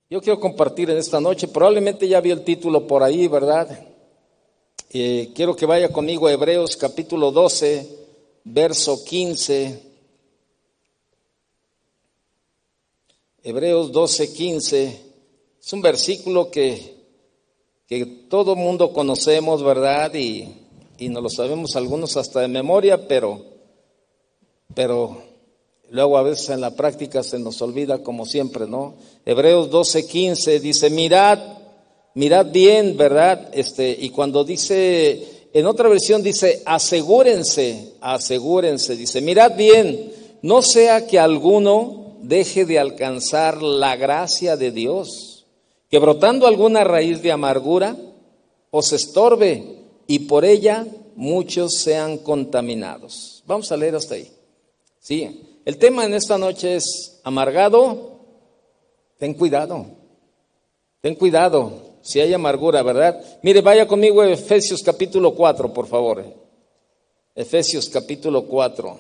Yo quiero compartir en esta noche, probablemente ya vio el título por ahí, ¿verdad? Quiero que vaya conmigo a Hebreos capítulo 12, verso 15. Hebreos 12, 15. Es un versículo que todo mundo conocemos, ¿verdad? Y nos lo sabemos algunos hasta de memoria, pero luego a veces en la práctica se nos olvida como siempre, ¿no? Hebreos 12, 15 dice, mirad bien, ¿verdad? Y cuando dice, en otra versión dice, asegúrense, dice, mirad bien, no sea que alguno deje de alcanzar la gracia de Dios, que brotando alguna raíz de amargura os estorbe y por ella muchos sean contaminados. Vamos a leer hasta ahí. Sí, el tema en esta noche es amargado. Ten cuidado si hay amargura, ¿verdad? Mire, vaya conmigo a Efesios capítulo 4, por favor. Efesios capítulo 4.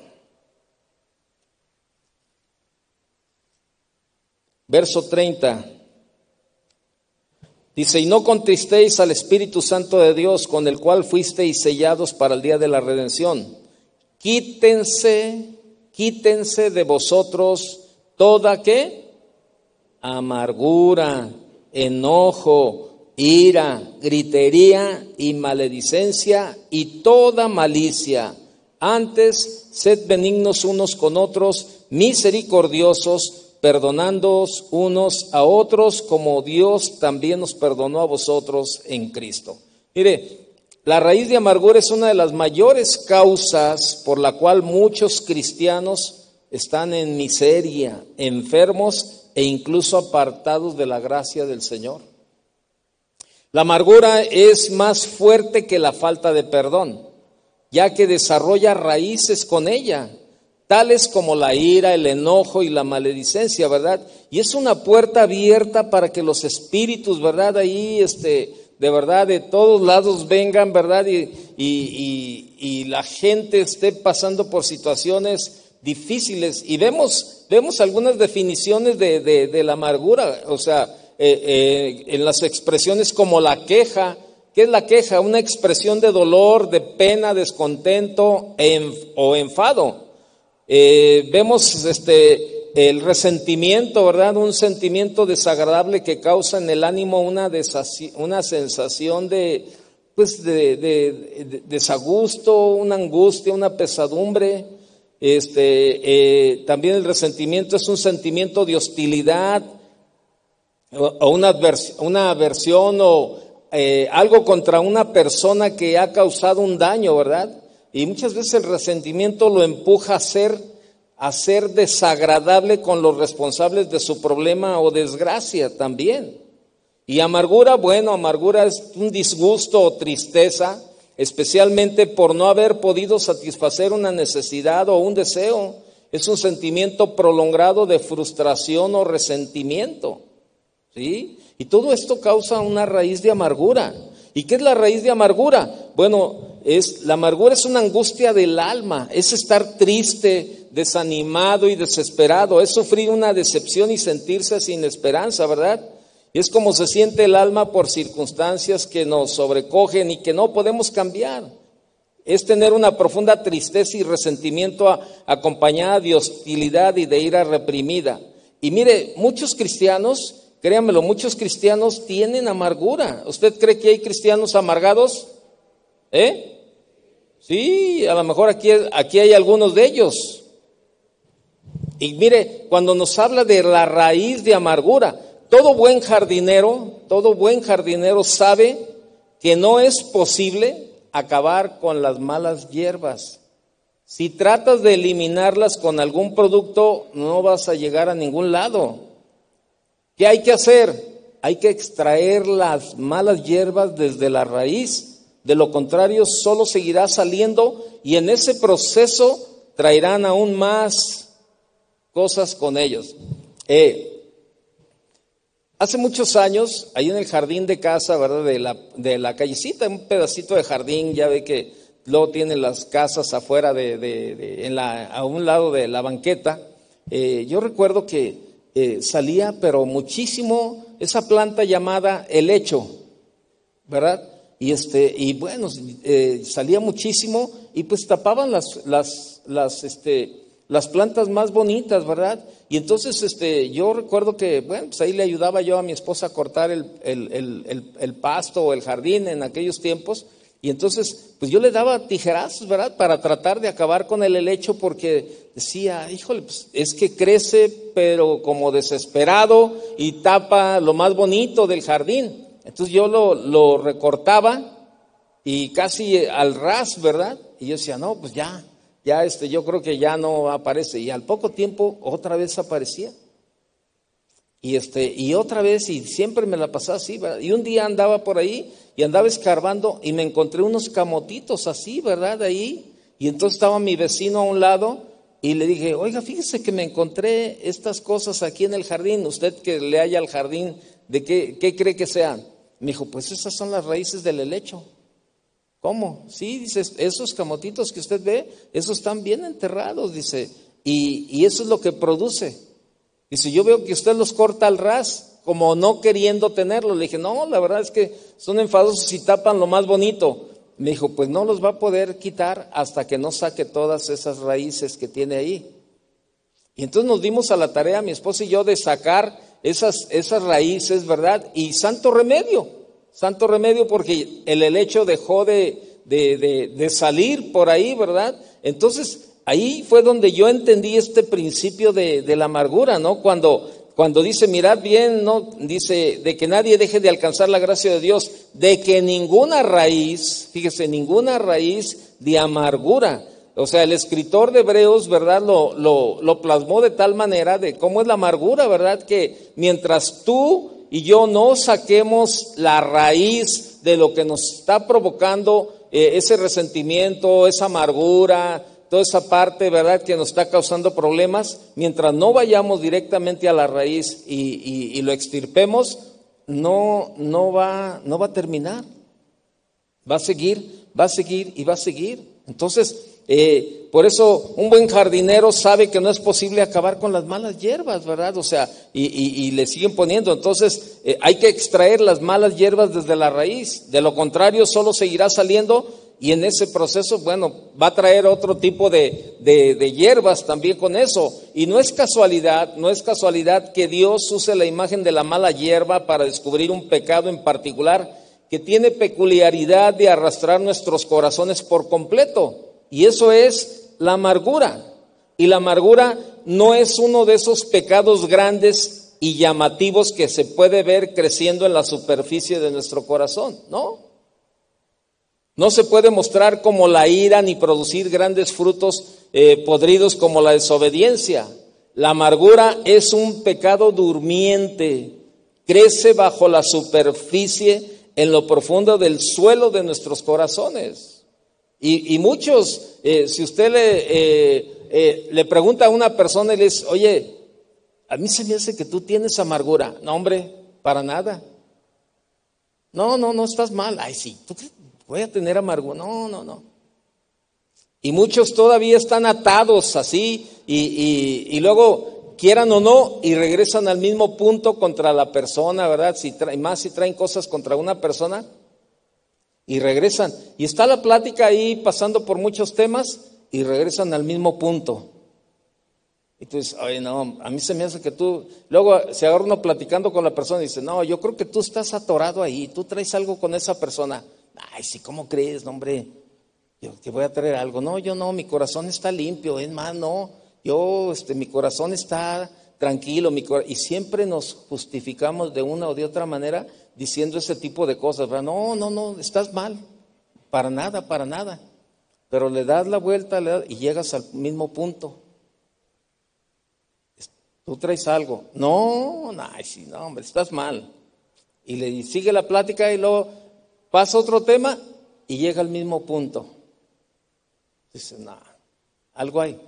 Verso 30. Dice, y no contristéis al Espíritu Santo de Dios, con el cual fuisteis sellados para el día de la redención. Quítense de vosotros toda, ¿qué? Amargura, enojo, ira, gritería y maledicencia y toda malicia. Antes, sed benignos unos con otros, misericordiosos, perdonándoos unos a otros, como Dios también nos perdonó a vosotros en Cristo. Mire, la raíz de amargura es una de las mayores causas por la cual muchos cristianos están en miseria, enfermos e incluso apartados de la gracia del Señor. La amargura es más fuerte que la falta de perdón, ya que desarrolla raíces con ella, tales como la ira, el enojo y la maledicencia, ¿verdad? Y es una puerta abierta para que los espíritus, ¿verdad? Ahí, de verdad, de todos lados vengan, ¿verdad? Y la gente esté pasando por situaciones difíciles. Y vemos algunas definiciones de la amargura, o sea, en las expresiones como la queja. ¿Qué es la queja? Una expresión de dolor, de pena, descontento o enfado. Vemos el resentimiento, ¿verdad? Un sentimiento desagradable que causa en el ánimo una sensación de desagusto, una angustia, una pesadumbre. También el resentimiento es un sentimiento de hostilidad o una aversión o algo contra una persona que ha causado un daño, ¿verdad? Y muchas veces el resentimiento lo empuja a ser desagradable con los responsables de su problema o desgracia también. Y amargura, bueno, amargura es un disgusto o tristeza, especialmente por no haber podido satisfacer una necesidad o un deseo. Es un sentimiento prolongado de frustración o resentimiento, ¿sí? Y todo esto causa una raíz de amargura. ¿Y qué es la raíz de amargura? Bueno, la amargura es una angustia del alma, es estar triste, desanimado y desesperado, es sufrir una decepción y sentirse sin esperanza, ¿verdad? Y es como se siente el alma por circunstancias que nos sobrecogen y que no podemos cambiar. Es tener una profunda tristeza y resentimiento acompañada de hostilidad y de ira reprimida. Y mire, muchos cristianos, créanmelo, muchos cristianos tienen amargura. ¿Usted cree que hay cristianos amargados? Sí, a lo mejor aquí hay algunos de ellos. Y mire, cuando nos habla de la raíz de amargura, todo buen jardinero sabe que no es posible acabar con las malas hierbas. Si tratas de eliminarlas con algún producto, no vas a llegar a ningún lado. ¿Qué hay que hacer? Hay que extraer las malas hierbas desde la raíz. De lo contrario, solo seguirá saliendo y en ese proceso traerán aún más cosas con ellos. Hace muchos años, ahí en el jardín de casa, ¿verdad? De la callecita, un pedacito de jardín, ya ve que luego tienen las casas afuera a un lado de la banqueta. Yo recuerdo que salía, pero muchísimo, esa planta llamada helecho, ¿verdad? Y bueno, salía muchísimo y pues tapaban las plantas más bonitas, ¿verdad? Y entonces yo recuerdo que, bueno, pues ahí le ayudaba yo a mi esposa a cortar el pasto o el jardín en aquellos tiempos. Y entonces, pues yo le daba tijerazos, ¿verdad? Para tratar de acabar con el helecho, porque decía, híjole, pues es que crece, pero como desesperado y tapa lo más bonito del jardín. Entonces yo lo recortaba y casi al ras, ¿verdad? Y yo decía, no, pues ya yo creo que ya no aparece. Y al poco tiempo otra vez aparecía. Y otra vez, y siempre me la pasaba así, ¿verdad? Y un día andaba por ahí y andaba escarbando y me encontré unos camotitos así, ¿verdad? Ahí. Y entonces estaba mi vecino a un lado y le dije, oiga, fíjese que me encontré estas cosas aquí en el jardín. Usted que le haya al jardín, ¿de qué cree que sean? Me dijo, pues esas son las raíces del helecho. ¿Cómo? Sí, dice, esos camotitos que usted ve, esos están bien enterrados, dice, y eso es lo que produce. Dice, yo veo que usted los corta al ras, como no queriendo tenerlos. Le dije, no, la verdad es que son enfadosos y tapan lo más bonito. Me dijo, pues no los va a poder quitar hasta que no saque todas esas raíces que tiene ahí. Y entonces nos dimos a la tarea, mi esposa y yo, de sacar esas raíces, ¿verdad? Y santo remedio porque el helecho dejó de salir por ahí, ¿verdad? Entonces, ahí fue donde yo entendí este principio de la amargura, ¿no? Cuando dice, mirad bien, ¿no? Dice, de que nadie deje de alcanzar la gracia de Dios, de que ninguna raíz, fíjese, ninguna raíz de amargura. O sea, el escritor de Hebreos, ¿verdad? Lo plasmó de tal manera de cómo es la amargura, ¿verdad? Que mientras tú y yo no saquemos la raíz de lo que nos está provocando ese resentimiento, esa amargura, toda esa parte, ¿verdad?, que nos está causando problemas, mientras no vayamos directamente a la raíz y lo extirpemos, no va a terminar. Va a seguir y va a seguir. Entonces, por eso un buen jardinero sabe que no es posible acabar con las malas hierbas, ¿verdad? O sea, y le siguen poniendo. Entonces, hay que extraer las malas hierbas desde la raíz. De lo contrario, solo seguirá saliendo y en ese proceso, bueno, va a traer otro tipo de hierbas también con eso. Y no es casualidad que Dios use la imagen de la mala hierba para descubrir un pecado en particular que tiene peculiaridad de arrastrar nuestros corazones por completo. Y eso es la amargura. Y la amargura no es uno de esos pecados grandes y llamativos que se puede ver creciendo en la superficie de nuestro corazón, ¿no? No se puede mostrar como la ira ni producir grandes frutos podridos como la desobediencia. La amargura es un pecado durmiente, crece bajo la superficie en lo profundo del suelo de nuestros corazones. Y muchos, si usted le pregunta a una persona y le dice, oye, a mí se me hace que tú tienes amargura. No, hombre, para nada. No, estás mal. Ay, sí, ¿tú crees? Voy a tener amargura. No. Y muchos todavía están atados así y luego quieran o no y regresan al mismo punto contra la persona, ¿verdad? Si traen cosas contra una persona y regresan. Y está la plática ahí pasando por muchos temas y regresan al mismo punto. Y tú dices, oye, no, a mí se me hace que tú... Luego se agarra uno platicando con la persona y dice, no, yo creo que tú estás atorado ahí, tú traes algo con esa persona. Ay, sí, ¿cómo crees, no, hombre? Yo que voy a traer algo. No, yo no, mi corazón está limpio, es más, no. Mi corazón está tranquilo. Y siempre nos justificamos de una o de otra manera diciendo ese tipo de cosas, ¿verdad? No, estás mal. Para nada. Pero le das la vuelta y llegas al mismo punto. Tú traes algo. No, sí, no, hombre, estás mal. Y le sigue la plática y luego pasa otro tema y llega al mismo punto. Dice, no, algo hay.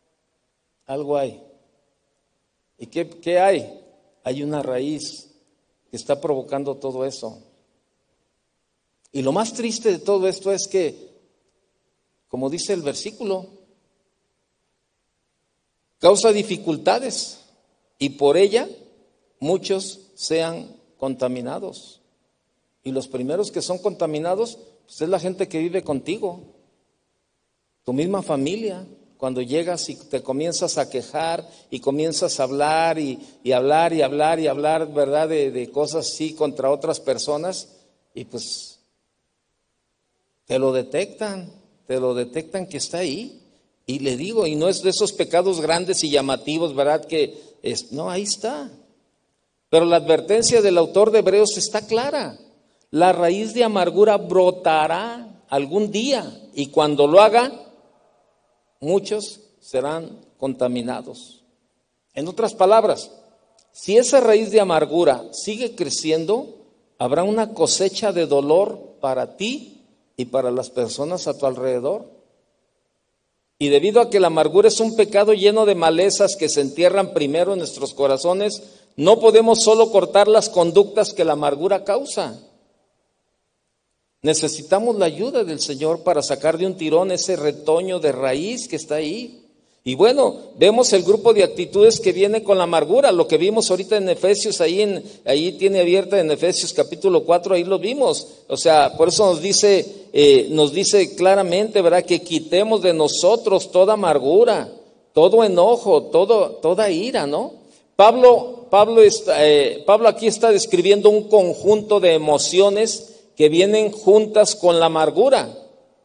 ¿Y qué hay? Hay una raíz que está provocando todo eso. Y lo más triste de todo esto es que, como dice el versículo, causa dificultades. y por ella muchos sean contaminados. Y los primeros que son contaminados, pues es la gente que vive contigo, tu misma familia. Cuando llegas y te comienzas a quejar y comienzas a hablar y hablar, ¿verdad? De cosas así contra otras personas, y pues te lo detectan que está ahí. Y le digo, y no es de esos pecados grandes y llamativos, ¿verdad? No, ahí está. Pero la advertencia del autor de Hebreos está clara. La raíz de amargura brotará algún día, y cuando lo haga, muchos serán contaminados. En otras palabras, si esa raíz de amargura sigue creciendo, habrá una cosecha de dolor para ti y para las personas a tu alrededor. Y debido a que la amargura es un pecado lleno de malezas que se entierran primero en nuestros corazones, no podemos solo cortar las conductas que la amargura causa. Necesitamos la ayuda del Señor para sacar de un tirón ese retoño de raíz que está ahí. Y bueno, vemos el grupo de actitudes que viene con la amargura, lo que vimos ahorita en Efesios, ahí tiene abierta en Efesios capítulo 4, ahí lo vimos. O sea, por eso nos dice claramente, ¿verdad? Que quitemos de nosotros toda amargura, todo enojo, toda ira, ¿no? Pablo aquí está describiendo un conjunto de emociones que vienen juntas con la amargura.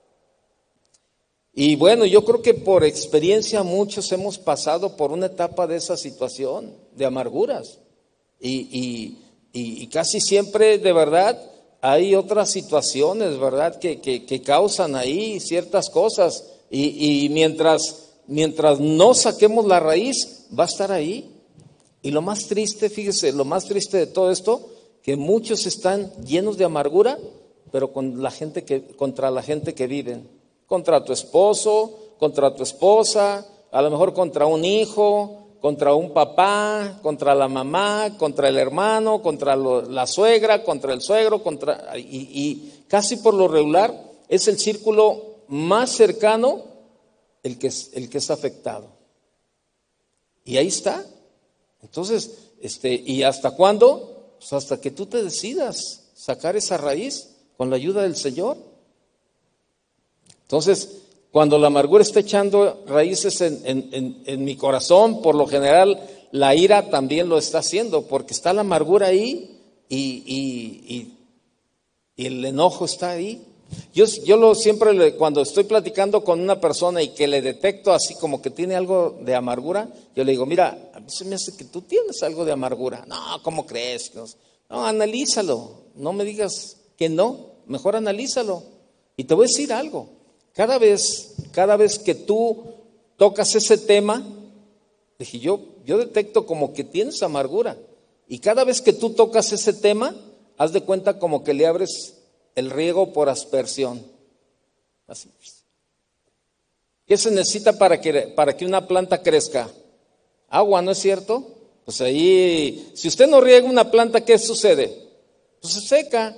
Y bueno, yo creo que por experiencia muchos hemos pasado por una etapa de esa situación, de amarguras. Y casi siempre, de verdad, hay otras situaciones, ¿verdad?, que causan ahí ciertas cosas. Y mientras no saquemos la raíz, va a estar ahí. Y lo más triste, fíjese, lo más triste de todo esto, que muchos están llenos de amargura, pero contra la gente que viven, contra tu esposo, contra tu esposa, a lo mejor contra un hijo, contra un papá, contra la mamá, contra el hermano, contra la suegra, contra el suegro, y casi por lo regular es el círculo más cercano el que es afectado. Y ahí está. Entonces, ¿y hasta cuándo? Pues hasta que tú te decidas sacar esa raíz con la ayuda del Señor. Entonces, cuando la amargura está echando raíces en mi corazón, por lo general la ira también lo está haciendo, porque está la amargura ahí y el enojo está ahí. Yo siempre cuando estoy platicando con una persona y que le detecto así como que tiene algo de amargura, yo le digo, mira, a mí se me hace que tú tienes algo de amargura. No, ¿cómo crees? No, analízalo, no me digas que no, mejor analízalo. Y te voy a decir algo, cada vez que tú tocas ese tema, dije yo detecto como que tienes amargura. Y cada vez que tú tocas ese tema, haz de cuenta como que le abres el riego por aspersión. Así. ¿Qué se necesita para que una planta crezca? Agua, ¿no es cierto? Pues ahí, si usted no riega una planta, ¿qué sucede? Pues se seca.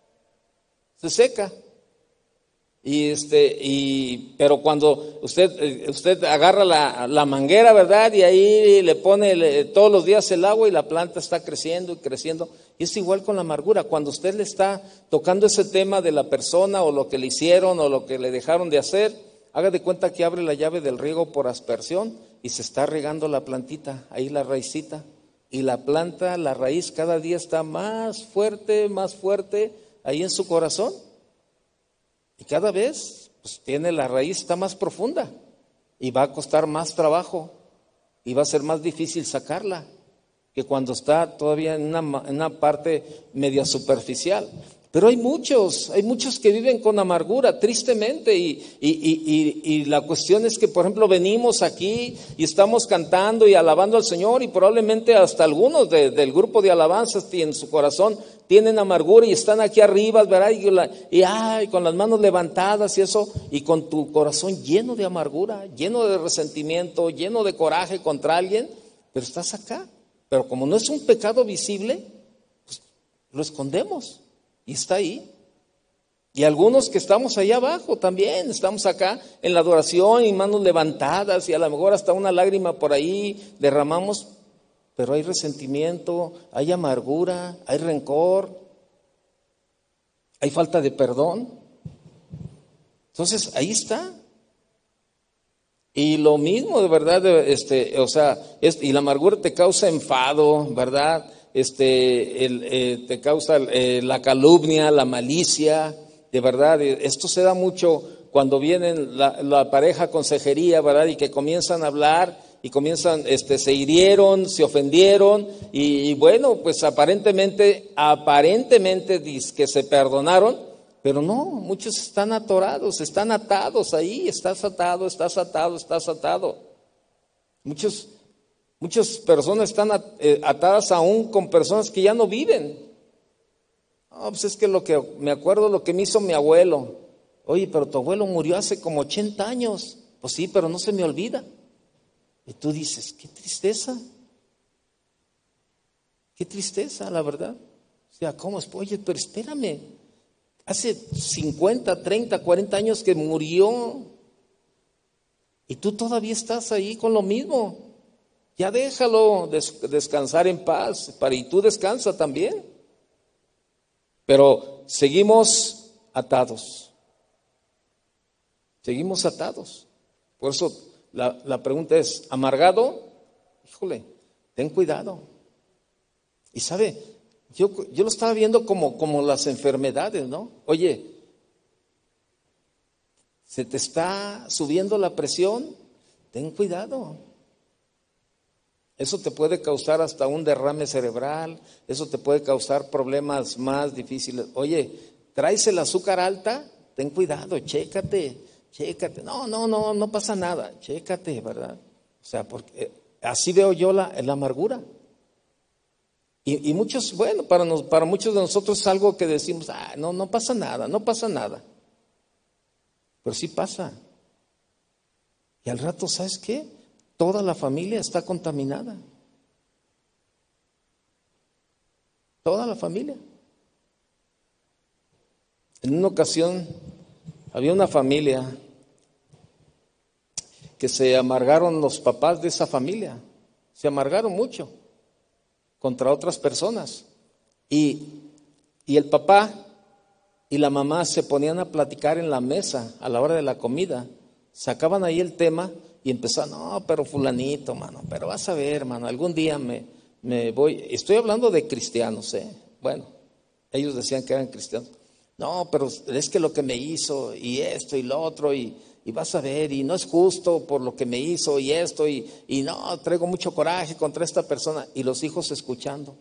Pero cuando usted agarra la manguera, ¿verdad? Y ahí le pone todos los días el agua y la planta está creciendo y creciendo. Y es igual con la amargura. Cuando usted le está tocando ese tema de la persona o lo que le hicieron o lo que le dejaron de hacer, haga de cuenta que abre la llave del riego por aspersión y se está regando la plantita, ahí la raicita. Y la planta, la raíz cada día está más fuerte ahí en su corazón. Y cada vez pues, la raíz está más profunda y va a costar más trabajo y va a ser más difícil sacarla que cuando está todavía en una parte media superficial. Pero hay muchos que viven con amargura, tristemente, y la cuestión es que, por ejemplo, venimos aquí y estamos cantando y alabando al Señor y probablemente hasta algunos del grupo de alabanzas en su corazón tienen amargura y están aquí arriba, ¿verdad? Y con las manos levantadas y eso, y con tu corazón lleno de amargura, lleno de resentimiento, lleno de coraje contra alguien, pero estás acá. Pero como no es un pecado visible, pues lo escondemos. Y está ahí. Y algunos que estamos ahí abajo también, estamos acá en la adoración y manos levantadas y a lo mejor hasta una lágrima por ahí derramamos, pero hay resentimiento, hay amargura, hay rencor, hay falta de perdón. Entonces, ahí está. Y lo mismo, de verdad, y la amargura te causa enfado, ¿verdad? Te causa la calumnia, la malicia, de verdad. Esto se da mucho cuando vienen la pareja a consejería, ¿verdad? Y que comienzan a hablar y comienzan, se hirieron, se ofendieron y bueno, pues aparentemente que se perdonaron. Pero no, muchos están atorados, están atados ahí, estás atado. Muchas personas están atadas aún con personas que ya no viven. No, pues es que me acuerdo lo que me hizo mi abuelo. Oye, pero tu abuelo murió hace como 80 años. Pues sí, pero no se me olvida. Y tú dices, qué tristeza, la verdad. O sea, ¿cómo es? Oye, pero espérame. Hace 50, 30, 40 años que murió y tú todavía estás ahí con lo mismo. Ya déjalo descansar en paz, y tú descansa también. Pero seguimos atados. Por eso la pregunta es, ¿amargado? Híjole, ten cuidado. Y sabe, yo lo estaba viendo como las enfermedades, ¿no? Oye, ¿se te está subiendo la presión? Ten cuidado. Eso te puede causar hasta un derrame cerebral, eso te puede causar problemas más difíciles. Oye, ¿traes el azúcar alta? Ten cuidado, chécate. No pasa nada, chécate, ¿verdad? O sea, porque así veo yo la amargura. Y muchos, bueno, para muchos de nosotros es algo que decimos, no pasa nada. Pero sí pasa. Y al rato, ¿sabes qué? Toda la familia está contaminada. Toda la familia. En una ocasión había una familia que se amargaron los papás de esa familia. Se amargaron mucho contra otras personas. Y el papá y la mamá se ponían a platicar en la mesa a la hora de la comida. Sacaban ahí el tema y empezaban, no, pero fulanito, mano, pero vas a ver, mano, algún día me voy. Estoy hablando de cristianos, Bueno, ellos decían que eran cristianos. No, pero es que lo que me hizo y esto y lo otro y vas a ver, y no es justo por lo que me hizo y esto y no, traigo mucho coraje contra esta persona. Y los hijos escuchando.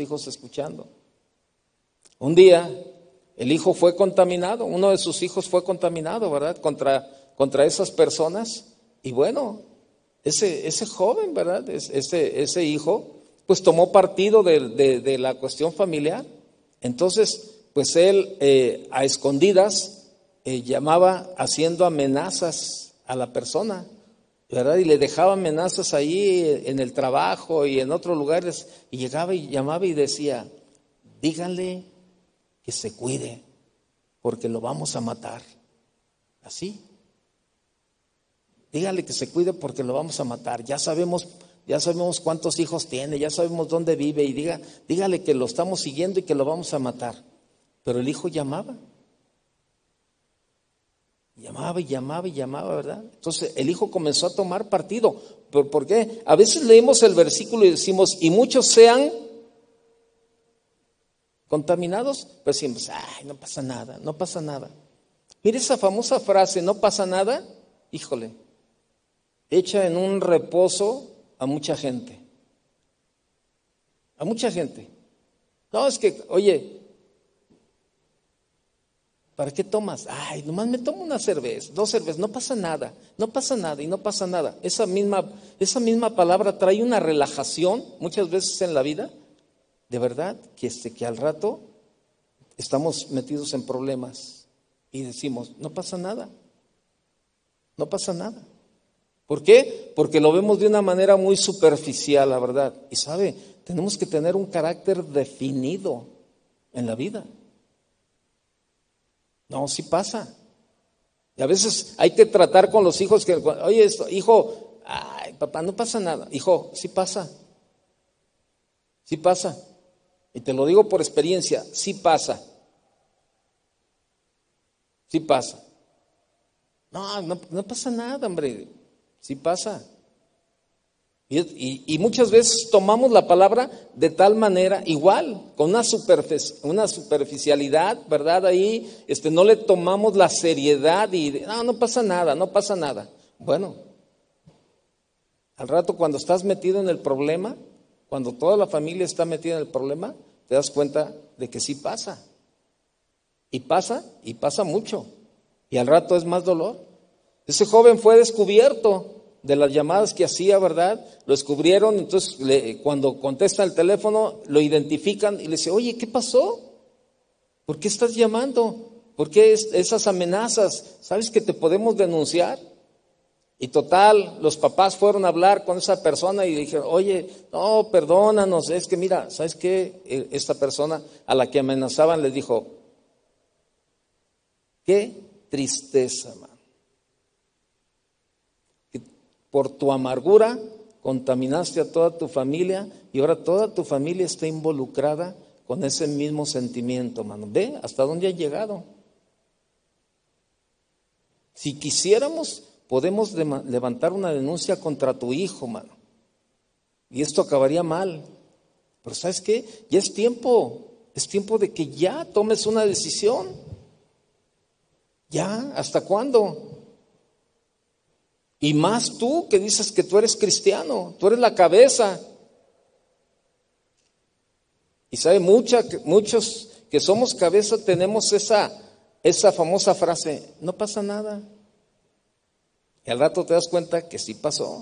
Un día el hijo fue contaminado, uno de sus hijos fue contaminado, ¿verdad? Contra esas personas. Y bueno, ese joven, ¿verdad? Ese hijo, pues tomó partido de la cuestión familiar. Entonces, pues él a escondidas llamaba haciendo amenazas a la persona, ¿verdad? Y le dejaba amenazas ahí en el trabajo y en otros lugares. Y llegaba y llamaba y decía, díganle que se cuide, porque lo vamos a matar. Así. Dígale que se cuide porque lo vamos a matar. Ya sabemos cuántos hijos tiene, ya sabemos dónde vive y dígale que lo estamos siguiendo y que lo vamos a matar. Pero el hijo llamaba, ¿verdad? Entonces el hijo comenzó a tomar partido. ¿Por qué? A veces leemos el versículo y decimos, y muchos sean contaminados, pero decimos, no pasa nada. Mire esa famosa frase, no pasa nada, híjole, echa en un reposo a mucha gente. No, es que, oye, ¿para qué tomas? Nomás me tomo una cerveza, 2 cervezas, no pasa nada. Esa misma palabra trae una relajación muchas veces en la vida, de verdad, que al rato estamos metidos en problemas y decimos, no pasa nada. ¿Por qué? Porque lo vemos de una manera muy superficial, la verdad. Y sabe, tenemos que tener un carácter definido en la vida. No, sí pasa. Y a veces hay que tratar con los hijos que, oye, hijo, papá, no pasa nada. Hijo, sí pasa. Sí pasa. Y te lo digo por experiencia, sí pasa. Sí pasa. No pasa nada, hombre. Sí pasa. Y muchas veces tomamos la palabra de tal manera, igual, con una superficialidad, ¿verdad? Ahí no le tomamos la seriedad y no pasa nada, no pasa nada. Bueno, al rato cuando estás metido en el problema, cuando toda la familia está metida en el problema, te das cuenta de que sí pasa. Y pasa mucho. Y al rato es más dolor. Ese joven fue descubierto de las llamadas que hacía, ¿verdad? Lo descubrieron, entonces cuando contesta el teléfono, lo identifican y le dice, oye, ¿qué pasó? ¿Por qué estás llamando? ¿Por qué esas amenazas? ¿Sabes que te podemos denunciar? Y total, los papás fueron a hablar con esa persona y dijeron, oye, no, perdónanos, es que mira, ¿sabes qué? Esta persona a la que amenazaban les dijo, qué tristeza, man. Que por tu amargura contaminaste a toda tu familia y ahora toda tu familia está involucrada con ese mismo sentimiento, mano. Ve hasta dónde ha llegado. Si quisiéramos, podemos levantar una denuncia contra tu hijo, mano. Y esto acabaría mal. Pero ¿sabes qué? Ya es tiempo de que ya tomes una decisión. ¿Ya? ¿Hasta cuándo? Y más tú que dices que tú eres cristiano, tú eres la cabeza. Y sabe, muchos que somos cabeza tenemos esa famosa frase, no pasa nada. Y al rato te das cuenta que sí pasó.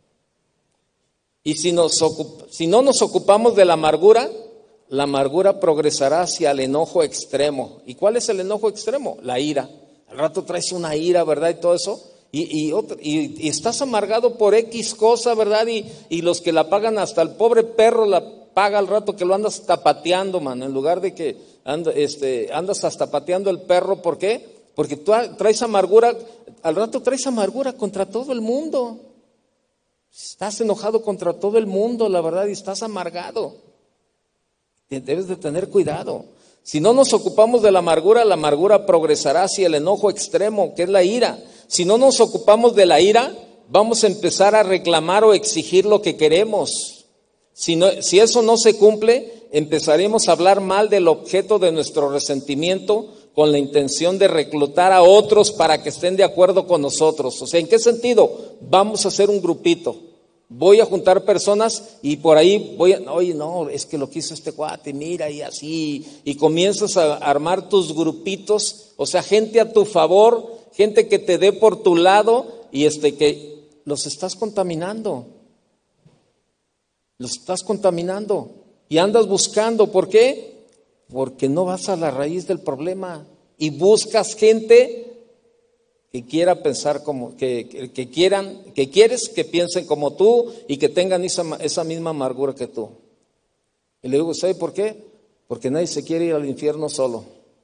Y si no nos ocupamos de la amargura progresará hacia el enojo extremo. ¿Y cuál es el enojo extremo? La ira. Al rato traes una ira, ¿verdad? Y todo eso. Y estás amargado por X cosa, ¿verdad? Y los que la pagan, hasta el pobre perro la paga al rato que lo andas tapateando, mano. En lugar de que andas hasta pateando el perro. ¿Por qué? Porque tú traes amargura, al rato traes amargura contra todo el mundo. Estás enojado contra todo el mundo, la verdad, y estás amargado. Debes de tener cuidado. Si no nos ocupamos de la amargura progresará hacia el enojo extremo, que es la ira. Si no nos ocupamos de la ira, vamos a empezar a reclamar o exigir lo que queremos. Si eso no se cumple, empezaremos a hablar mal del objeto de nuestro resentimiento con la intención de reclutar a otros para que estén de acuerdo con nosotros. O sea, ¿en qué sentido? Vamos a hacer un grupito. Voy a juntar personas y por ahí oye, no, es que lo quiso este cuate, mira, y así, y comienzas a armar tus grupitos, o sea, gente a tu favor, gente que te dé por tu lado, y que los estás contaminando. Los estás contaminando y andas buscando, ¿por qué? Porque no vas a la raíz del problema y buscas gente que quiera pensar como, que quieres que piensen como tú y que tengan esa misma amargura que tú. Y le digo, ¿sabe por qué? Porque nadie se quiere ir al infierno solo.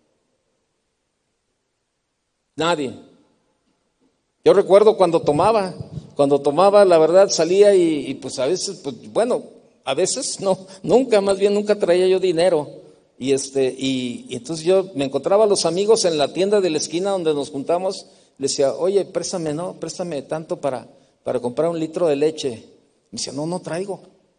Nadie. Yo recuerdo cuando tomaba, la verdad salía y pues a veces, pues bueno, a veces no, nunca traía yo dinero. Y entonces yo me encontraba a los amigos en la tienda de la esquina donde nos juntamos, le decía, oye, préstame tanto para comprar 1 litro de leche. Me decía, no traigo.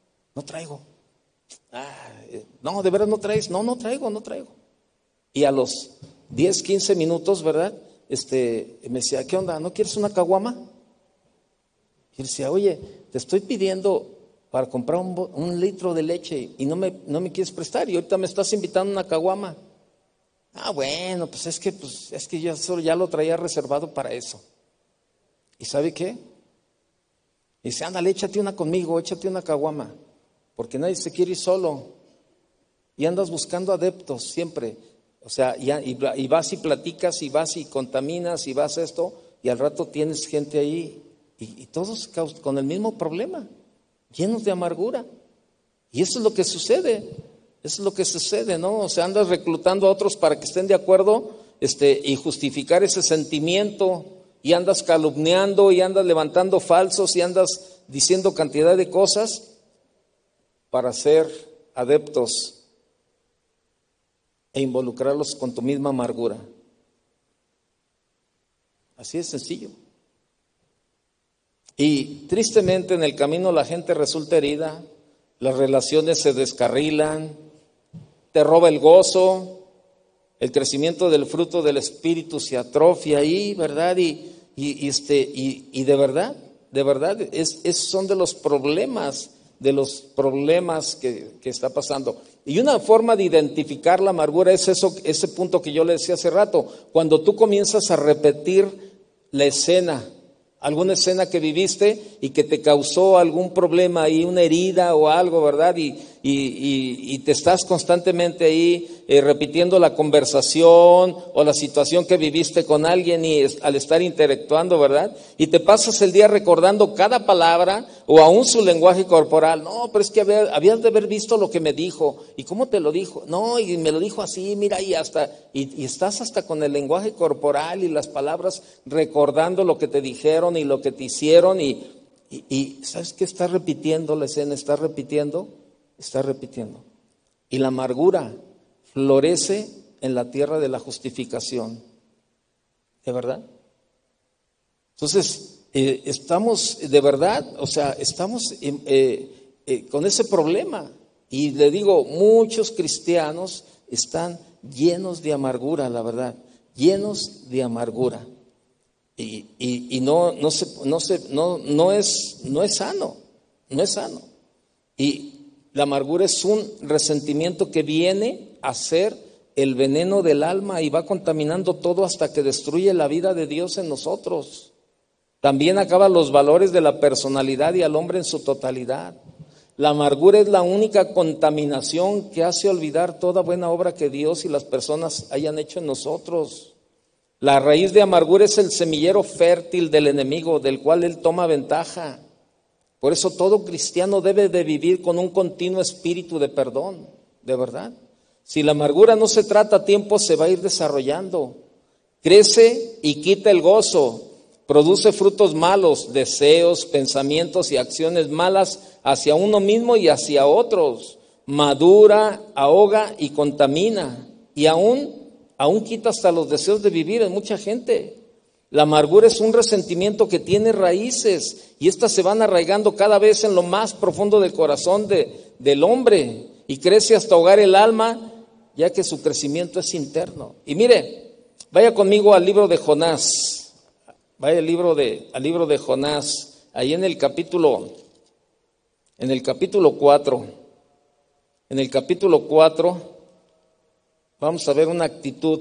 No, de verdad no traes, no traigo. Y a los 10, 15 minutos, ¿verdad? Me decía, ¿qué onda? ¿No quieres una caguama? Y él decía, oye, te estoy pidiendo para comprar 1 litro de leche y no me quieres prestar y ahorita me estás invitando a una caguama. Bueno, pues es que yo solo ya lo traía reservado para eso. ¿Y sabe qué? Y dice, ándale, échate una conmigo, échate una caguama, porque nadie se quiere ir solo. Y andas buscando adeptos siempre. O sea, y vas y platicas y vas y contaminas y vas esto y al rato tienes gente ahí y todos con el mismo problema, llenos de amargura. Y eso es lo que sucede, ¿no? O sea, andas reclutando a otros para que estén de acuerdo y justificar ese sentimiento y andas calumniando y andas levantando falsos y andas diciendo cantidad de cosas para ser adeptos e involucrarlos con tu misma amargura. Así de sencillo. Y tristemente en el camino la gente resulta herida, las relaciones se descarrilan, te roba el gozo, el crecimiento del fruto del Espíritu se atrofia ahí, ¿verdad? Y de verdad, son de los problemas que está pasando. Y una forma de identificar la amargura es ese punto que yo le decía hace rato, cuando tú comienzas a repetir la escena, alguna escena que viviste y que te causó algún problema ahí, una herida o algo, ¿verdad? Y te estás constantemente ahí repitiendo la conversación o la situación que viviste con alguien y al estar interactuando, ¿verdad? Y te pasas el día recordando cada palabra o aún su lenguaje corporal. No, pero es que habías de haber visto lo que me dijo. ¿Y cómo te lo dijo? No, y me lo dijo así, mira, y estás hasta con el lenguaje corporal y las palabras recordando lo que te dijeron y lo que te hicieron y ¿sabes qué? Está repitiendo la escena, está repitiendo. Y la amargura florece en la tierra de la justificación. ¿De verdad? Entonces, estamos de verdad, estamos con ese problema. Y le digo, muchos cristianos están llenos de amargura, la verdad, llenos de amargura. Y no es sano. Y la amargura es un resentimiento que viene a ser el veneno del alma y va contaminando todo hasta que destruye la vida de Dios en nosotros. También acaba los valores de la personalidad y al hombre en su totalidad. La amargura es la única contaminación que hace olvidar toda buena obra que Dios y las personas hayan hecho en nosotros. La raíz de amargura es el semillero fértil del enemigo, del cual él toma ventaja. Por eso todo cristiano debe de vivir con un continuo espíritu de perdón, de verdad. Si la amargura no se trata a tiempo, se va a ir desarrollando. Crece y quita el gozo, produce frutos malos, deseos, pensamientos y acciones malas hacia uno mismo y hacia otros. Madura, ahoga y contamina. Y aún quita hasta los deseos de vivir en mucha gente. La amargura es un resentimiento que tiene raíces y estas se van arraigando cada vez en lo más profundo del corazón del hombre y crece hasta ahogar el alma, ya que su crecimiento es interno. Y mire, vaya conmigo al libro de Jonás, al libro de Jonás, ahí en el capítulo 4, vamos a ver una actitud.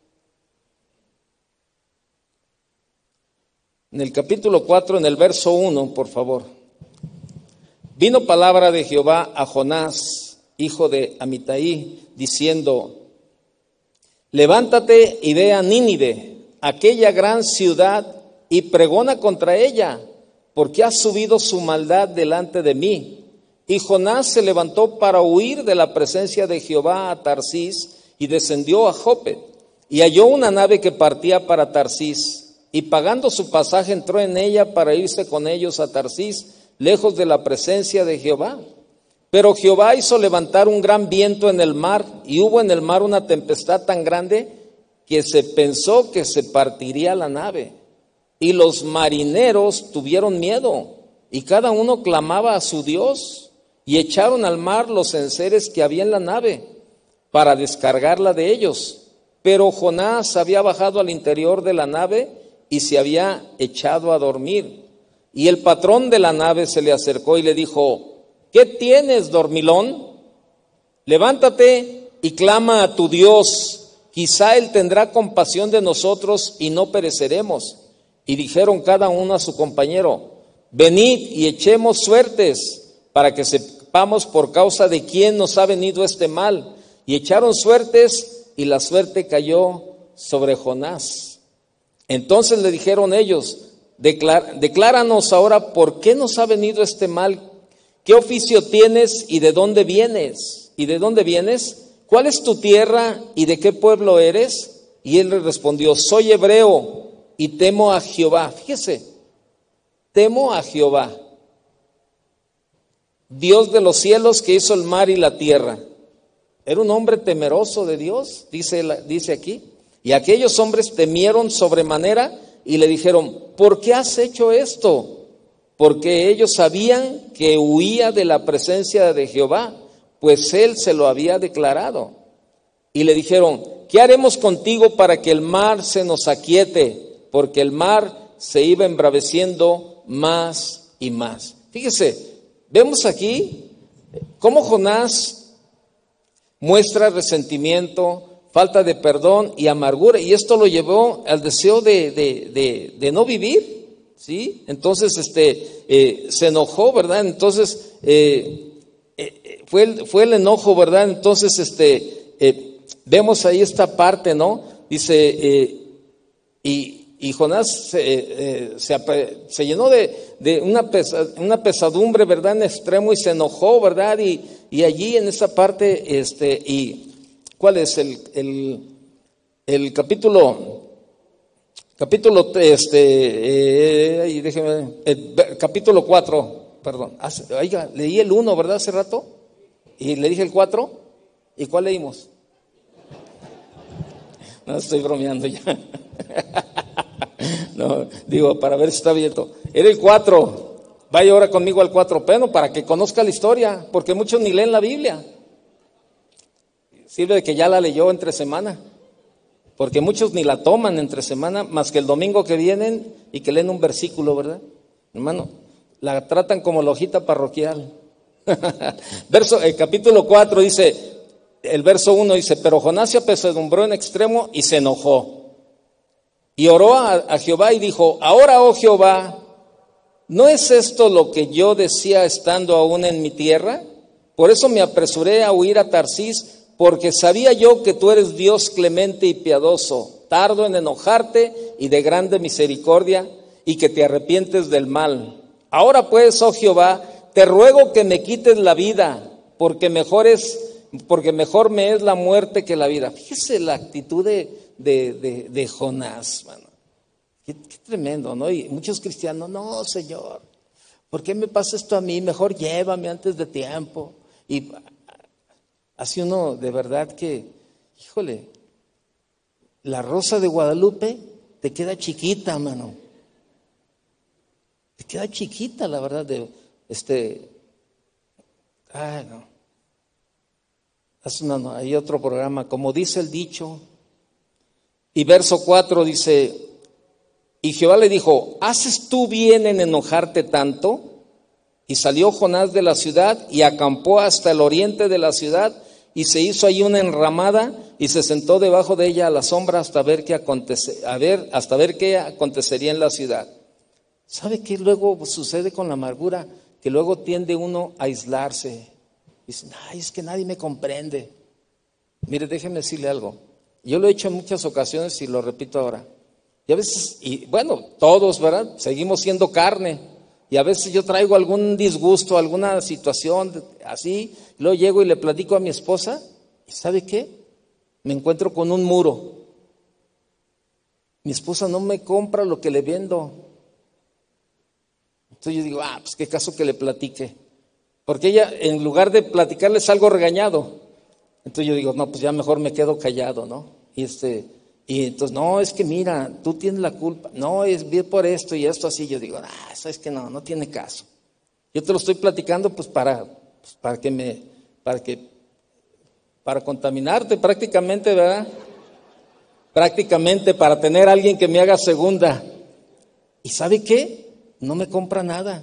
En el capítulo 4, en el verso 1, por favor. Vino palabra de Jehová a Jonás, hijo de Amitai, diciendo: levántate y ve a Nínive, aquella gran ciudad, y pregona contra ella, porque ha subido su maldad delante de mí. Y Jonás se levantó para huir de la presencia de Jehová a Tarsís, y descendió a Jope, y halló una nave que partía para Tarsís. Y pagando su pasaje entró en ella para irse con ellos a Tarsís, lejos de la presencia de Jehová. Pero Jehová hizo levantar un gran viento en el mar, y hubo en el mar una tempestad tan grande que se pensó que se partiría la nave. Y los marineros tuvieron miedo, y cada uno clamaba a su Dios, y echaron al mar los enseres que había en la nave, para descargarla de ellos. Pero Jonás había bajado al interior de la nave, y se había echado a dormir. Y el patrón de la nave se le acercó y le dijo: ¿qué tienes, dormilón? Levántate y clama a tu Dios, quizá él tendrá compasión de nosotros y no pereceremos. Y dijeron cada uno a su compañero: venid y echemos suertes, para que sepamos por causa de quién nos ha venido este mal. Y echaron suertes, y la suerte cayó sobre Jonás. Entonces le dijeron ellos: decláranos ahora por qué nos ha venido este mal. ¿Qué oficio tienes y de dónde vienes? ¿Y de dónde vienes? ¿Cuál es tu tierra y de qué pueblo eres? Y él le respondió: soy hebreo y temo a Jehová. Fíjese, temo a Jehová. Dios de los cielos que hizo el mar y la tierra. Era un hombre temeroso de Dios, dice aquí. Y aquellos hombres temieron sobremanera y le dijeron, ¿por qué has hecho esto? Porque ellos sabían que huía de la presencia de Jehová, pues él se lo había declarado. Y le dijeron, ¿qué haremos contigo para que el mar se nos aquiete? Porque el mar se iba embraveciendo más y más. Fíjese, vemos aquí cómo Jonás muestra resentimiento, falta de perdón y amargura, y esto lo llevó al deseo de no vivir, ¿sí? Entonces se enojó, ¿verdad? Entonces fue el enojo, ¿verdad? Entonces vemos ahí esta parte, ¿no? Dice, y Jonás se llenó de una pesadumbre, ¿verdad? En extremo, y se enojó, ¿verdad? Y allí en esa parte, y ¿cuál es el capítulo? Capítulo 4, perdón. Oiga, leí el 1, ¿verdad? Hace rato. Y le dije el 4. ¿Y cuál leímos? No, estoy bromeando ya. No, digo, para ver si está abierto. Era el 4. Vaya ahora conmigo al 4, pero para que conozca la historia, porque muchos ni leen la Biblia. Sirve de que ya la leyó entre semana, porque muchos ni la toman entre semana, más que el domingo que vienen y que leen un versículo, ¿verdad? Hermano, la tratan como la hojita parroquial. Capítulo 4 dice, el verso 1 dice, pero Jonás se apesadumbró en extremo y se enojó. Y oró a Jehová y dijo, ahora, oh Jehová, ¿no es esto lo que yo decía estando aún en mi tierra? Por eso me apresuré a huir a Tarsís, porque sabía yo que tú eres Dios clemente y piadoso, tardo en enojarte y de grande misericordia, y que te arrepientes del mal. Ahora pues, oh Jehová, te ruego que me quites la vida, porque mejor me es la muerte que la vida. Fíjese la actitud de Jonás, mano. Qué tremendo, ¿no? Y muchos cristianos, no, Señor, ¿por qué me pasa esto a mí? Mejor llévame antes de tiempo. Y así uno de verdad que, híjole, la rosa de Guadalupe te queda chiquita, mano. Te queda chiquita, la verdad, no. Hay otro programa, como dice el dicho. Y verso 4 dice, y Jehová le dijo, ¿haces tú bien en enojarte tanto? Y salió Jonás de la ciudad y acampó hasta el oriente de la ciudad y se hizo ahí una enramada y se sentó debajo de ella a la sombra hasta ver qué acontecería en la ciudad. ¿Sabe qué luego sucede con la amargura? Que luego tiende uno a aislarse. Dicen, ay, es que nadie me comprende. Mire, déjeme decirle algo. Yo lo he hecho en muchas ocasiones y lo repito ahora. Y a veces, y bueno, todos, ¿verdad? Seguimos siendo carne. Y a veces yo traigo algún disgusto, alguna situación así. Luego llego y le platico a mi esposa. ¿Y sabe qué? Me encuentro con un muro. Mi esposa no me compra lo que le vendo. Entonces yo digo, pues qué caso que le platique. Porque ella, en lugar de platicarle, es algo regañado. Entonces yo digo, no, pues ya mejor me quedo callado, ¿no? Y entonces, no, es que mira, tú tienes la culpa. No, es bien por esto y esto así. Yo digo, sabes que no tiene caso. Yo te lo estoy platicando pues para contaminarte prácticamente, ¿verdad? Prácticamente para tener a alguien que me haga segunda. ¿Y sabe qué? No me compra nada.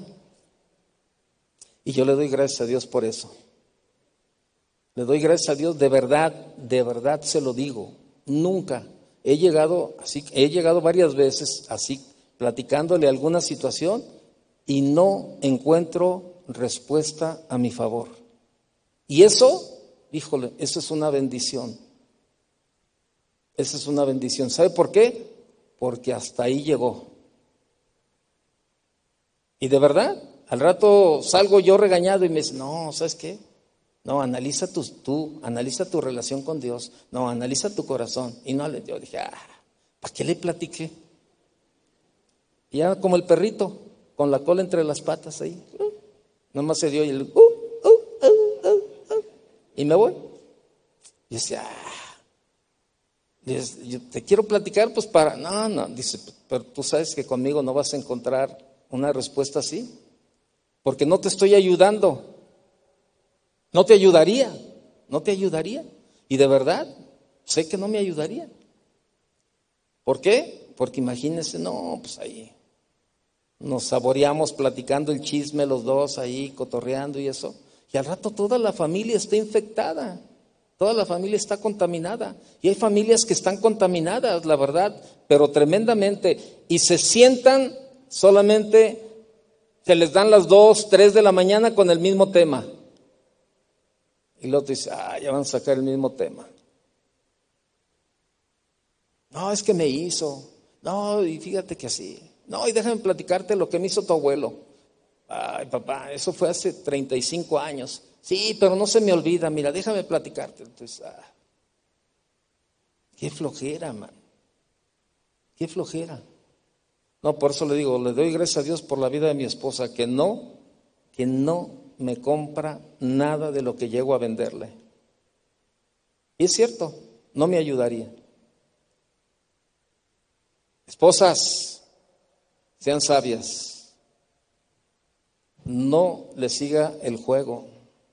Y yo le doy gracias a Dios por eso. Le doy gracias a Dios, de verdad se lo digo. Nunca he llegado varias veces así, platicándole alguna situación y no encuentro respuesta a mi favor. Y eso, híjole, eso es una bendición. Esa es una bendición. ¿Sabe por qué? Porque hasta ahí llegó. Y de verdad, al rato salgo yo regañado y me dice, no, ¿sabes qué? No, analiza tu relación con Dios. No, analiza tu corazón. Y no, yo dije, ¿para qué le platiqué? Y ya como el perrito, con la cola entre las patas ahí. Nomás se dio y y me voy. Y decía, yo te quiero platicar, pues para, no, dice, pero tú sabes que conmigo no vas a encontrar una respuesta así, porque no te estoy ayudando, no te ayudaría. Y de verdad, sé que no me ayudaría. ¿Por qué? Porque imagínense, no, pues ahí nos saboreamos platicando el chisme los dos ahí, cotorreando y eso. Y al rato toda la familia está infectada, toda la familia está contaminada. Y hay familias que están contaminadas, la verdad, pero tremendamente. Y se sientan solamente, se les dan las 2, 3 de la mañana con el mismo tema. Y el otro dice, ya van a sacar el mismo tema. No, es que me hizo. No, y fíjate que así. No, y déjame platicarte lo que me hizo tu abuelo. Ay, papá, eso fue hace 35 años. Sí, pero no se me olvida, mira, déjame platicarte. Entonces, qué flojera, man. Qué flojera. No, por eso le digo, le doy gracias a Dios por la vida de mi esposa, que no me compra nada de lo que llego a venderle. Y es cierto, no me ayudaría. Esposas, sean sabias, no le siga el juego.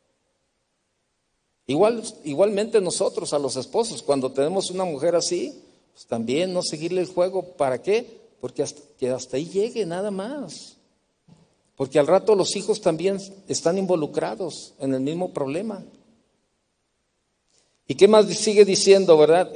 Igualmente nosotros a los esposos, cuando tenemos una mujer así, pues también no seguirle el juego. ¿Para qué? Porque hasta ahí llegue, nada más. Porque al rato los hijos también están involucrados en el mismo problema. ¿Y qué más sigue diciendo, verdad?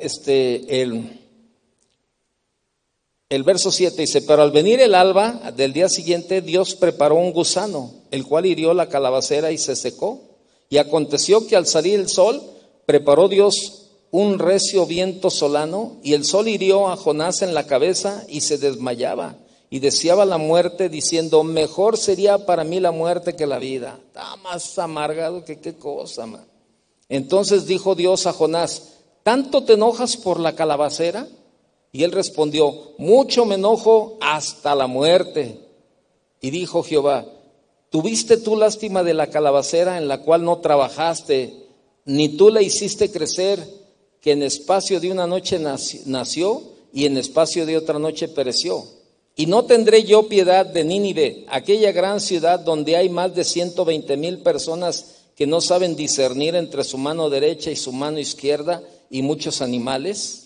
El verso 7 dice, pero al venir el alba del día siguiente, Dios preparó un gusano, el cual hirió la calabacera y se secó. Y aconteció que al salir el sol, preparó Dios un recio viento solano, y el sol hirió a Jonás en la cabeza y se desmayaba, y deseaba la muerte, diciendo, mejor sería para mí la muerte que la vida. Está más amargado que qué cosa, man. Entonces dijo Dios a Jonás, ¿tanto te enojas por la calabacera? Y él respondió, mucho me enojo hasta la muerte. Y dijo Jehová, ¿tuviste tú lástima de la calabacera en la cual no trabajaste, ni tú la hiciste crecer, que en espacio de una noche nació y en espacio de otra noche pereció? Y no tendré yo piedad de Nínive, aquella gran ciudad donde hay más de 120,000 personas que no saben discernir entre su mano derecha y su mano izquierda, y muchos animales.